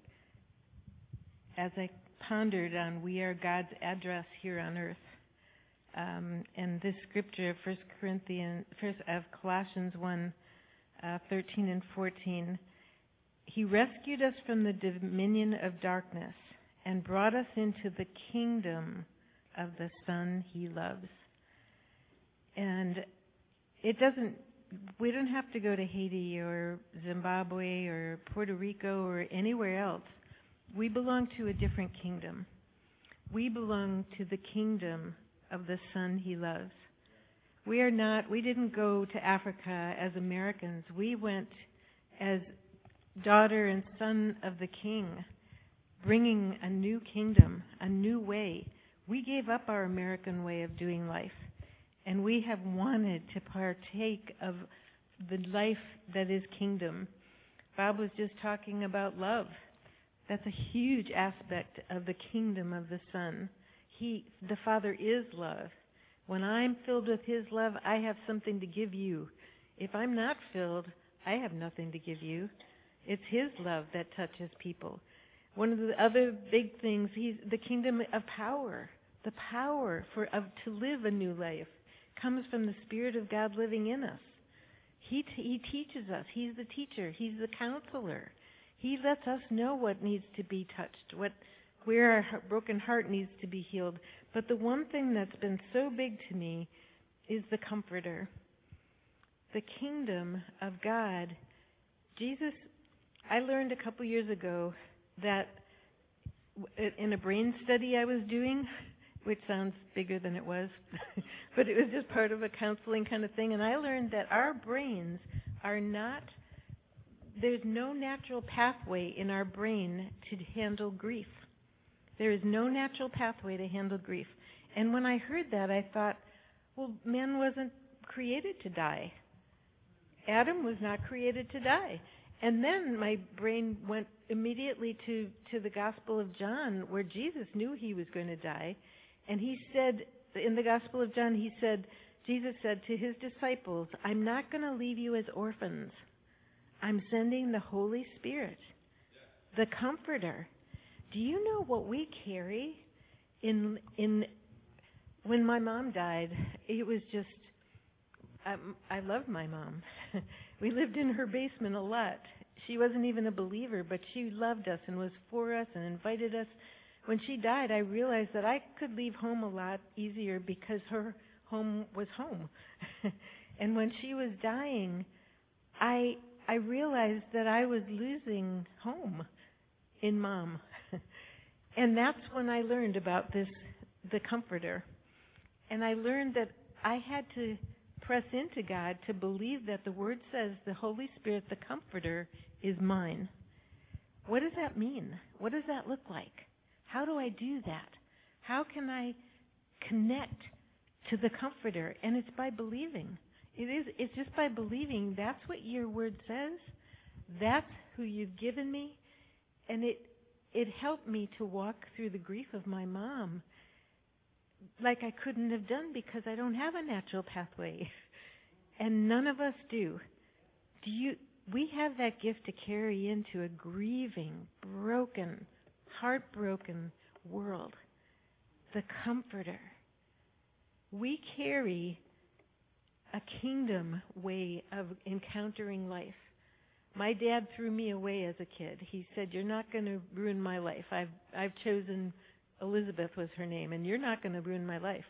Speaker 3: pondered on we are God's address here on earth. And this scripture, Colossians 1, 13 and 14, He rescued us from the dominion of darkness and brought us into the kingdom of the Son He loves. And we don't have to go to Haiti or Zimbabwe or Puerto Rico or anywhere else. We belong to a different kingdom. We belong to the kingdom of the Son He loves. We didn't go to Africa as Americans. We went as daughter and son of the King, bringing a new kingdom, a new way. We gave up our American way of doing life, and we have wanted to partake of the life that is kingdom. Bob was just talking about love. That's a huge aspect of the kingdom of the Son. The Father is love. When I'm filled with His love, I have something to give you. If I'm not filled, I have nothing to give you. It's His love that touches people. One of the other big things, He's the kingdom of power. The power to live a new life comes from the Spirit of God living in us. He teaches us. He's the teacher. He's the counselor. He lets us know what needs to be touched, where our broken heart needs to be healed. But the one thing that's been so big to me is the Comforter. The kingdom of God. Jesus, I learned a couple years ago that in a brain study I was doing, which sounds bigger than it was, but it was just part of a counseling kind of thing, and I learned that our brains are not, there's no natural pathway in our brain to handle grief. There is no natural pathway to handle grief. And when I heard that, I thought, well, man wasn't created to die. Adam was not created to die. And then my brain went immediately to the Gospel of John, where Jesus knew He was going to die. And He said, in the Gospel of John, Jesus said to His disciples, I'm not going to leave you as orphans. I'm sending the Holy Spirit, the Comforter. Do you know what we carry in when my mom died? It was just, I loved my mom. We lived in her basement a lot. She wasn't even a believer, but she loved us and was for us and invited us. When she died, I realized that I could leave home a lot easier because her home was home. And when she was dying, I realized that I was losing home in Mom. And that's when I learned about the Comforter. And I learned that I had to press into God to believe that the Word says the Holy Spirit, the Comforter, is mine. What does that mean? What does that look like? How do I do that? How can I connect to the Comforter? And it's by believing. It's just by believing that's what your Word says. That's who you've given me. And it helped me to walk through the grief of my mom like I couldn't have done because I don't have a natural pathway. And none of us do. We have that gift to carry into a grieving, broken, heartbroken world. The Comforter. We carry a kingdom way of encountering life. My dad threw me away as a kid. He said, you're not going to ruin my life. I've chosen, Elizabeth was her name, and you're not going to ruin my life.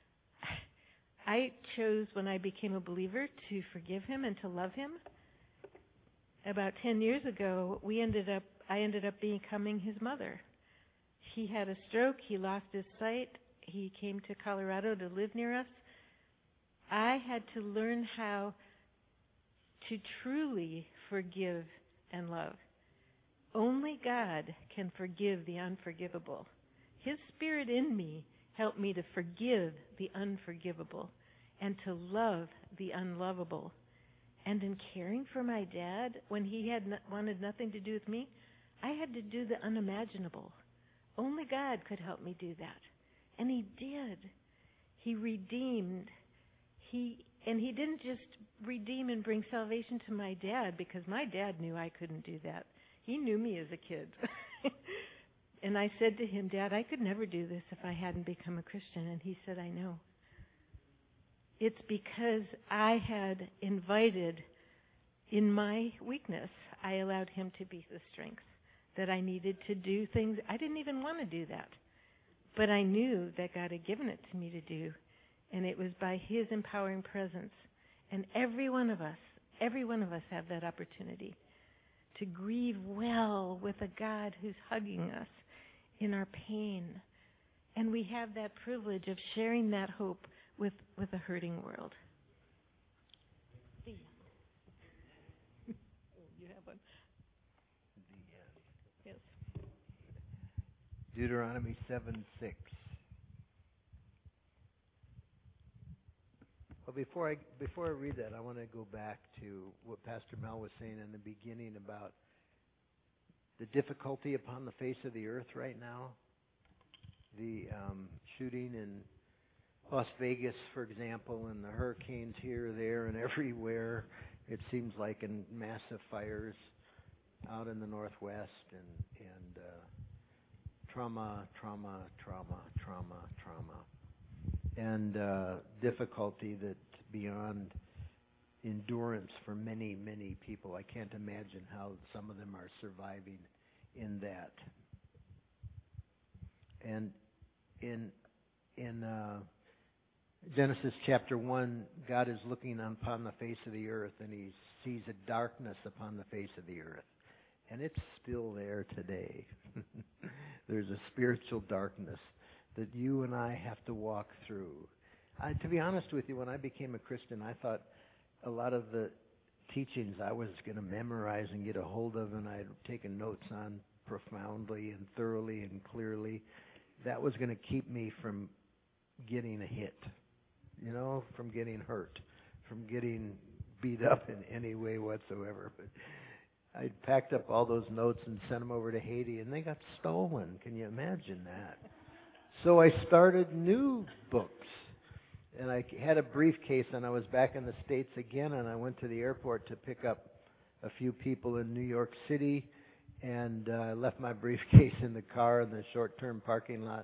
Speaker 3: I chose when I became a believer to forgive him and to love him. About 10 years ago, I ended up becoming his mother. He had a stroke. He lost his sight. He came to Colorado to live near us. I had to learn how to truly forgive and love. Only God can forgive the unforgivable. His Spirit in me helped me to forgive the unforgivable and to love the unlovable. And in caring for my dad, when he wanted nothing to do with me, I had to do the unimaginable. Only God could help me do that. And He did. He redeemed. He didn't just redeem and bring salvation to my dad because my dad knew I couldn't do that. He knew me as a kid. And I said to him, Dad, I could never do this if I hadn't become a Christian. And he said, I know. It's because I had invited, in my weakness, I allowed Him to be the strength that I needed to do things. I didn't even want to do that. But I knew that God had given it to me to do. And it was by His empowering presence. And every one of us have that opportunity to grieve well with a God who's hugging us in our pain. And we have that privilege of sharing that hope with a hurting world. You have one. Yes.
Speaker 2: Deuteronomy 7:6. Well, before I read that, I want to go back to what Pastor Mel was saying in the beginning about the difficulty upon the face of the earth right now, the shooting in Las Vegas, for example, and the hurricanes here, there, and everywhere. It seems like, in massive fires out in the Northwest, and trauma, and difficulty that's beyond endurance for many, many people. I can't imagine how some of them are surviving in that. And in Genesis chapter 1, God is looking upon the face of the earth, and He sees a darkness upon the face of the earth. And it's still there today. There's a spiritual darkness that you and I have to walk through. To be honest with you, when I became a Christian, I thought a lot of the teachings I was going to memorize and get a hold of, and I'd taken notes on profoundly and thoroughly and clearly, that was going to keep me from getting a hit, from getting hurt, from getting beat up in any way whatsoever. But I packed up all those notes and sent them over to Haiti, and they got stolen. Can you imagine that? So I started new books, and I had a briefcase, and I was back in the States again, and I went to the airport to pick up a few people in New York City, and I left my briefcase in the car in the short-term parking lot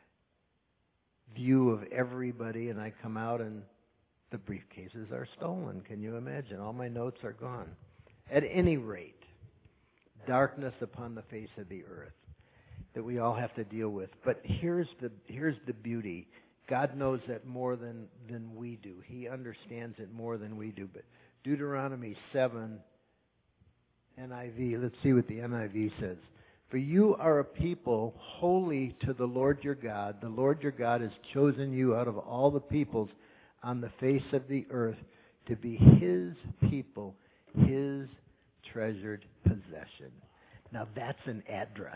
Speaker 2: view of everybody, and I come out, and the briefcases are stolen. Can you imagine? All my notes are gone. At any rate, darkness upon the face of the earth that we all have to deal with. But here's the beauty. God knows that more than we do. He understands it more than we do. But Deuteronomy 7, NIV, let's see what the NIV says. For you are a people holy to the Lord your God. The Lord your God has chosen you out of all the peoples on the face of the earth to be His people, His treasured possession. Now that's an address.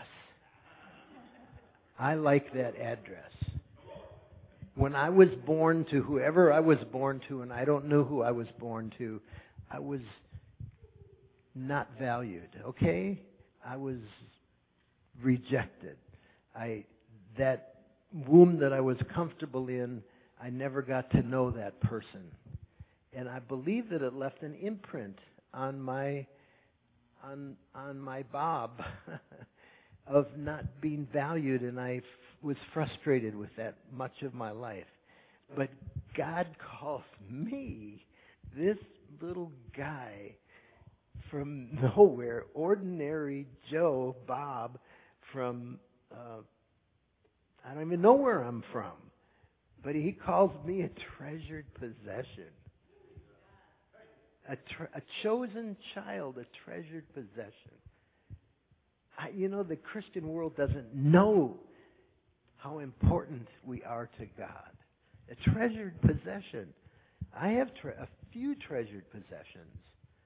Speaker 2: I like that address. When I was born to whoever I was born to, and I don't know who I was born to, I was not valued, okay? I was rejected. That womb that I was comfortable in, I never got to know that person. And I believe that it left an imprint on my Bob of not being valued, and I was frustrated with that much of my life. But God calls me, this little guy from nowhere, ordinary Joe Bob from, I don't even know where I'm from, but He calls me a treasured possession. A chosen child, a treasured possession. The Christian world doesn't know how important we are to God. A treasured possession. I have a few treasured possessions.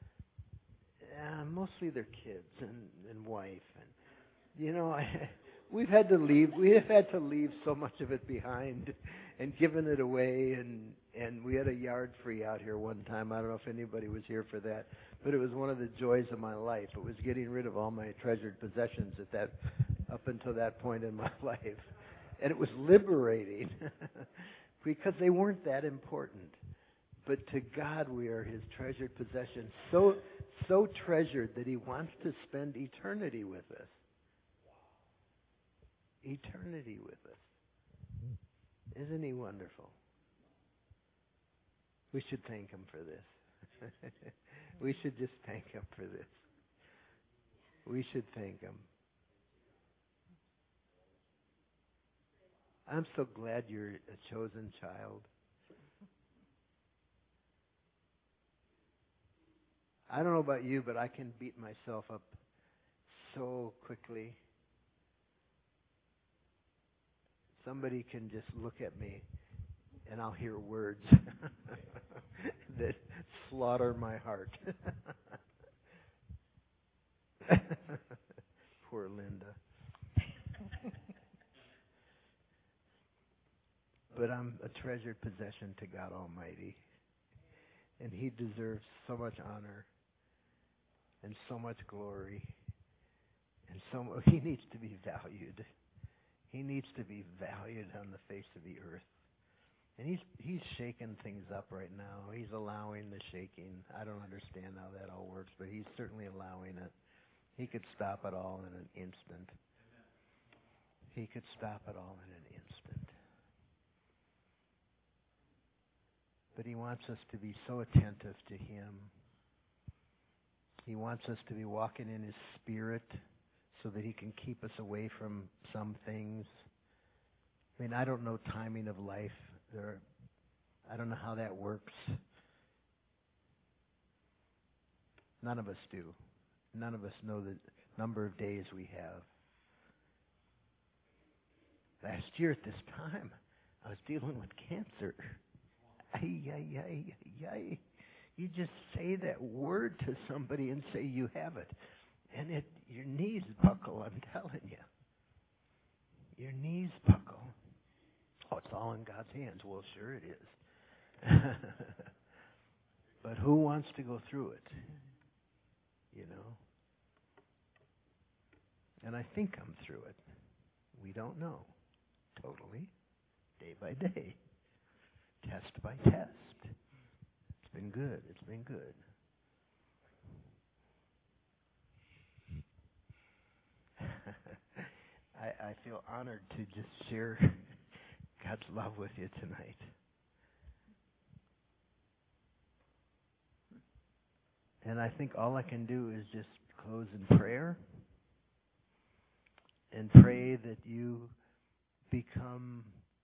Speaker 2: Mostly they're kids and wife. And, we've had to leave. We have had to leave so much of it behind and given it away. And we had a yard free out here one time. I don't know if anybody was here for that, but it was one of the joys of my life. It was getting rid of all my treasured possessions up until that point in my life. And it was liberating because they weren't that important. But to God, we are His treasured possession. So treasured that He wants to spend eternity with us. Eternity with us. Isn't He wonderful? We should thank Him for this. We should just thank Him for this. We should thank Him. I'm so glad you're a chosen child. I don't know about you, but I can beat myself up so quickly. Somebody can just look at me and I'll hear words that slaughter my heart. Poor Linda. But I'm a treasured possession to God Almighty. And He deserves so much honor and so much glory. And He needs to be valued. He needs to be valued on the face of the earth. And he's shaking things up right now. He's allowing the shaking. I don't understand how that all works, but he's certainly allowing it. He could stop it all in an instant. He could stop it all in an instant. But he wants us to be so attentive to him. He wants us to be walking in his spirit so that he can keep us away from some things. I mean, I don't know timing of life. I don't know how that works. None of us do. None of us know the number of days we have. Last year at this time, I was dealing with cancer. You just say that word to somebody and say you have it. And your knees buckle, I'm telling you. Your knees buckle. Oh, it's all in God's hands. Well, sure it is. But who wants to go through it? You know? And I think I'm through it. We don't know. Totally. Day by day. Test by test. It's been good. It's been good. I feel honored to just share God's love with you tonight. And I think all I can do is just close in prayer and pray that you become...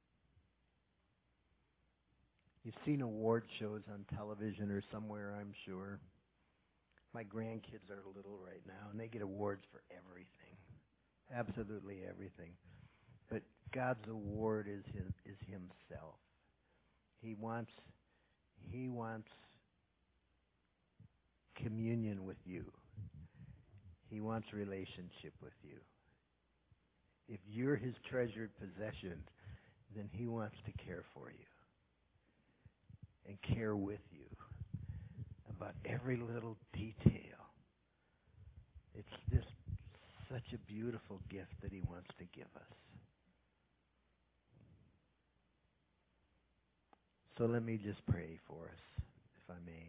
Speaker 2: You've seen award shows on television or somewhere, I'm sure. My grandkids are little right now, and they get awards for everything. Absolutely everything. But God's award is himself. He wants communion with you. He wants relationship with you. If you're his treasured possession, then he wants to care for you and care with you about every little detail. It's just such a beautiful gift that he wants to give us. So let me just pray for us, if I may.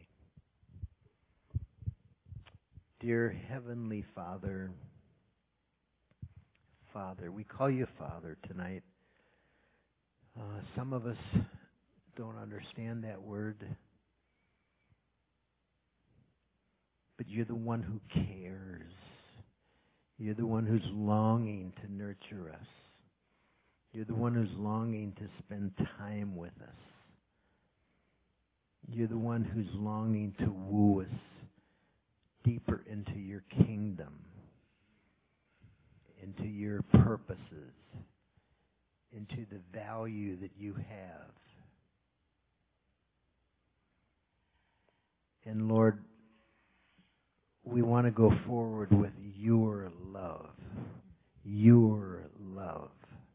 Speaker 2: Dear Heavenly Father, we call you Father tonight. Some of us don't understand that word, but you're the one who cares. You're the one who's longing to nurture us. You're the one who's longing to spend time with us. You're the one who's longing to woo us deeper into your kingdom, into your purposes, into the value that you have. And Lord, we want to go forward with your love. Your love.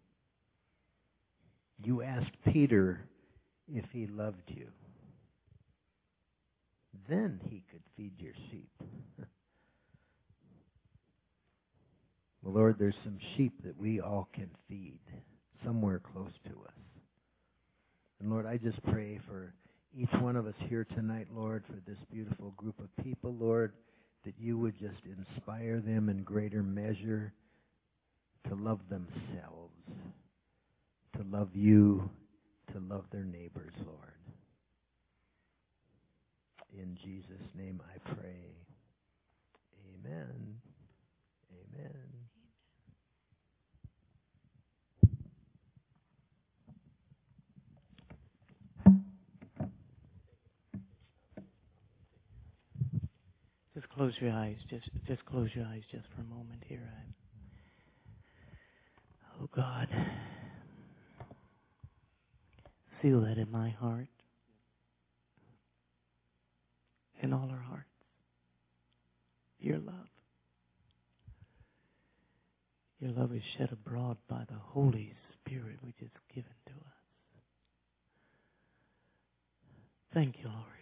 Speaker 2: You asked Peter if he loved you. Then he could feed your sheep. Well, Lord, there's some sheep that we all can feed somewhere close to us. And Lord, I just pray for each one of us here tonight, Lord, for this beautiful group of people, Lord, that you would just inspire them in greater measure to love themselves, to love you, to love their neighbors, Lord. In Jesus' name I pray. Amen. Amen.
Speaker 1: Just close your eyes. Just close your eyes just for a moment here. Oh God, seal that in my heart, in all our hearts. Your love. Your love is shed abroad by the Holy Spirit which is given to us. Thank you, Lord.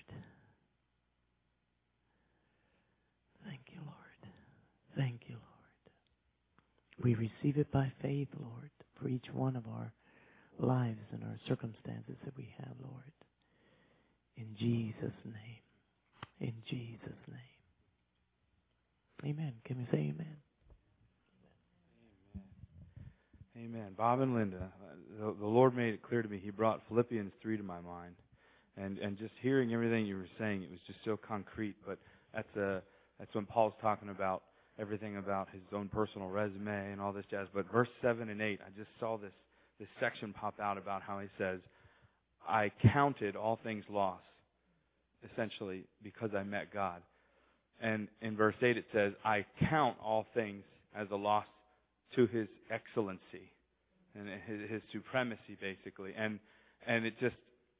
Speaker 1: Thank you, Lord. Thank you, Lord. We receive it by faith, Lord, for each one of our lives and our circumstances that we have, Lord. In Jesus' name. In Jesus' name. Amen. Can we say amen?
Speaker 4: Amen. Bob and Linda, the Lord made it clear to me. He brought Philippians 3 to my mind. And just hearing everything you were saying, it was just so concrete. But that's when Paul's talking about everything about his own personal resume and all this jazz. But verse 7 and 8, I just saw this section pop out about how he says, I counted all things lost, essentially, because I met God. And in verse 8 it says, I count all things as a loss to His excellency and His supremacy, basically. And it just,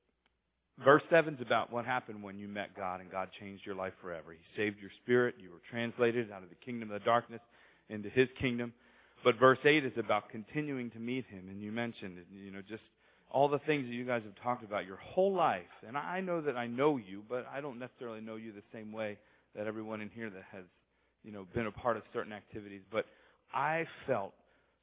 Speaker 4: verse 7 is about what happened when you met God and God changed your life forever. He saved your spirit. You were translated out of the kingdom of the darkness into His kingdom. But verse 8 is about continuing to meet Him. And you mentioned, just all the things that you guys have talked about your whole life. And I know that I know you, but I don't necessarily know you the same way that everyone in here that has, been a part of certain activities. But I felt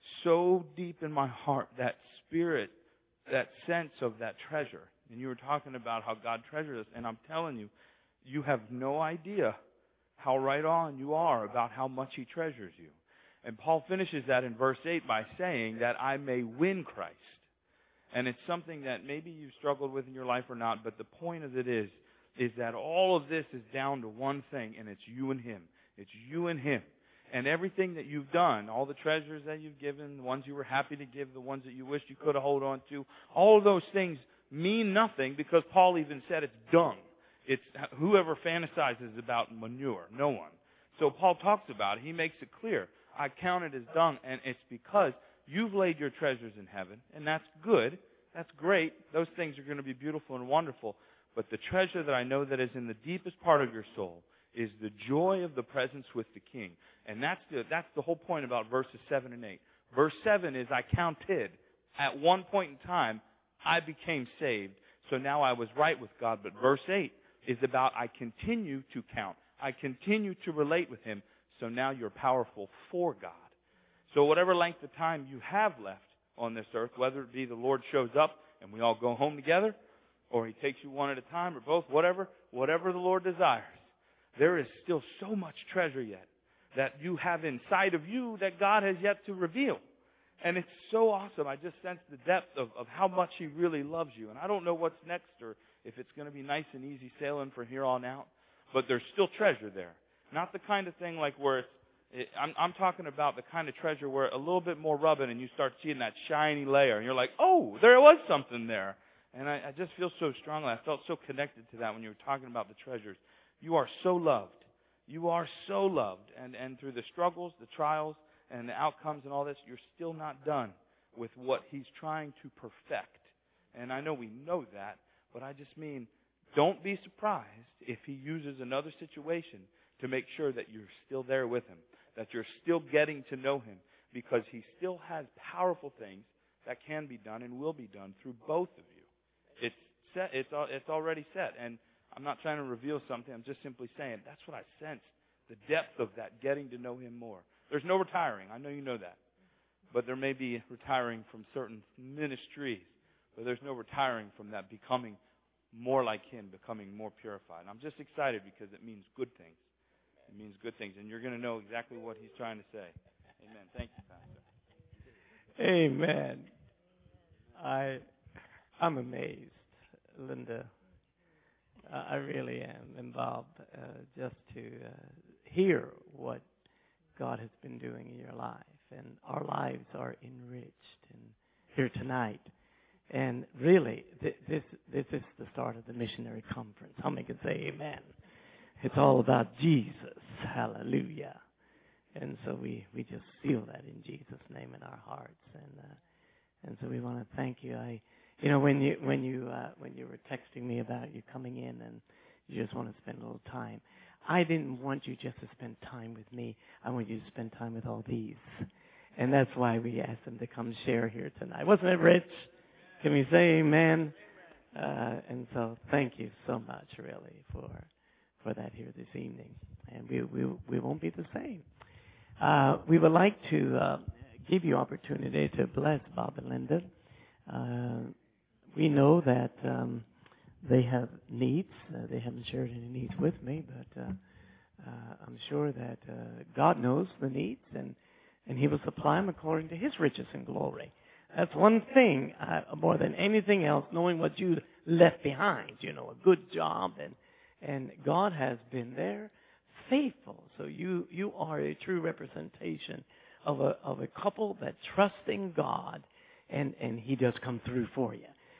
Speaker 4: so deep in my heart that spirit, that sense of that treasure. And you were talking about how God treasures us. And I'm telling you, you have no idea how right on you are about how much He treasures you. And Paul finishes that in verse 8 by saying that I may win Christ. And it's something that maybe you've struggled with in your life or not, but the point of it is that all of this is down to one thing, and it's you and Him. It's you and Him. And everything that you've done, all the treasures that you've given, the ones you were happy to give, the ones that you wished you could have held on to, all of those things mean nothing because Paul even said it's dung. It's whoever fantasizes about manure, no one. So Paul talks about it. He makes it clear. I count it as dung, and it's because you've laid your treasures in heaven, and that's good. That's great. Those things are going to be beautiful and wonderful. But the treasure that I know that is in the deepest part of your soul is the joy of the presence with the King. And that's the whole point about verses 7 and 8. Verse 7 is I counted. At one point in time, I became saved. So now I was right with God. But verse 8 is about I continue to count. I continue to relate with Him. So now you're powerful for God. So whatever length of time you have left on this earth, whether it be the Lord shows up and we all go home together, or He takes you one at a time, or both, whatever the Lord desires, there is still so much treasure yet that you have inside of you that God has yet to reveal. And it's so awesome. I just sense the depth of how much He really loves you. And I don't know what's next or if it's going to be nice and easy sailing from here on out, but there's still treasure there. Not the kind of thing like where I'm talking about the kind of treasure where a little bit more rubbing and you start seeing that shiny layer and you're like, oh, there was something there. And I just feel so strongly. I felt so connected to that when you were talking about the treasures. You are so loved. You are so loved. And through the struggles, the trials, and the outcomes and all this, you're still not done with what He's trying to perfect. And I know we know that, but I just mean, don't be surprised if He uses another situation to make sure that you're still there with Him, that you're still getting to know Him, because He still has powerful things that can be done and will be done through both of you. It's set. It's already set. And I'm not trying to reveal something. I'm just simply saying that's what I sense, the depth of that, getting to know Him more. There's no retiring. I know you know that. But there may be retiring from certain ministries. But there's no retiring from that, becoming more like Him, becoming more purified. And I'm just excited because it means good things. It means good things. And you're going to know exactly what He's trying to say. Amen. Thank you, Pastor.
Speaker 1: Amen. I'm amazed, Linda. I really am, and Bob, just to hear what God has been doing in your life. And our lives are enriched here tonight. And really, this is the start of the missionary conference. How many can say amen? It's all about Jesus. Hallelujah. And so we just feel that in Jesus' name in our hearts. And so we want to thank you. When you were texting me about you coming in and you just want to spend a little time, I didn't want you just to spend time with me. I want you to spend time with all these. And that's why we asked them to come share here tonight. Wasn't it, Rich? Can we say amen? And so thank you so much, really, for that here this evening. And we won't be the same. We would like to give you opportunity to bless Bob and Linda We know that they have needs. They haven't shared any needs with me, but I'm sure that God knows the needs, and He will supply them according to His riches and glory. That's one thing, more than anything else, knowing what you left behind, a good job, and God has been there, faithful. So you are a true representation of a couple that trusts in God, and He does come through for you.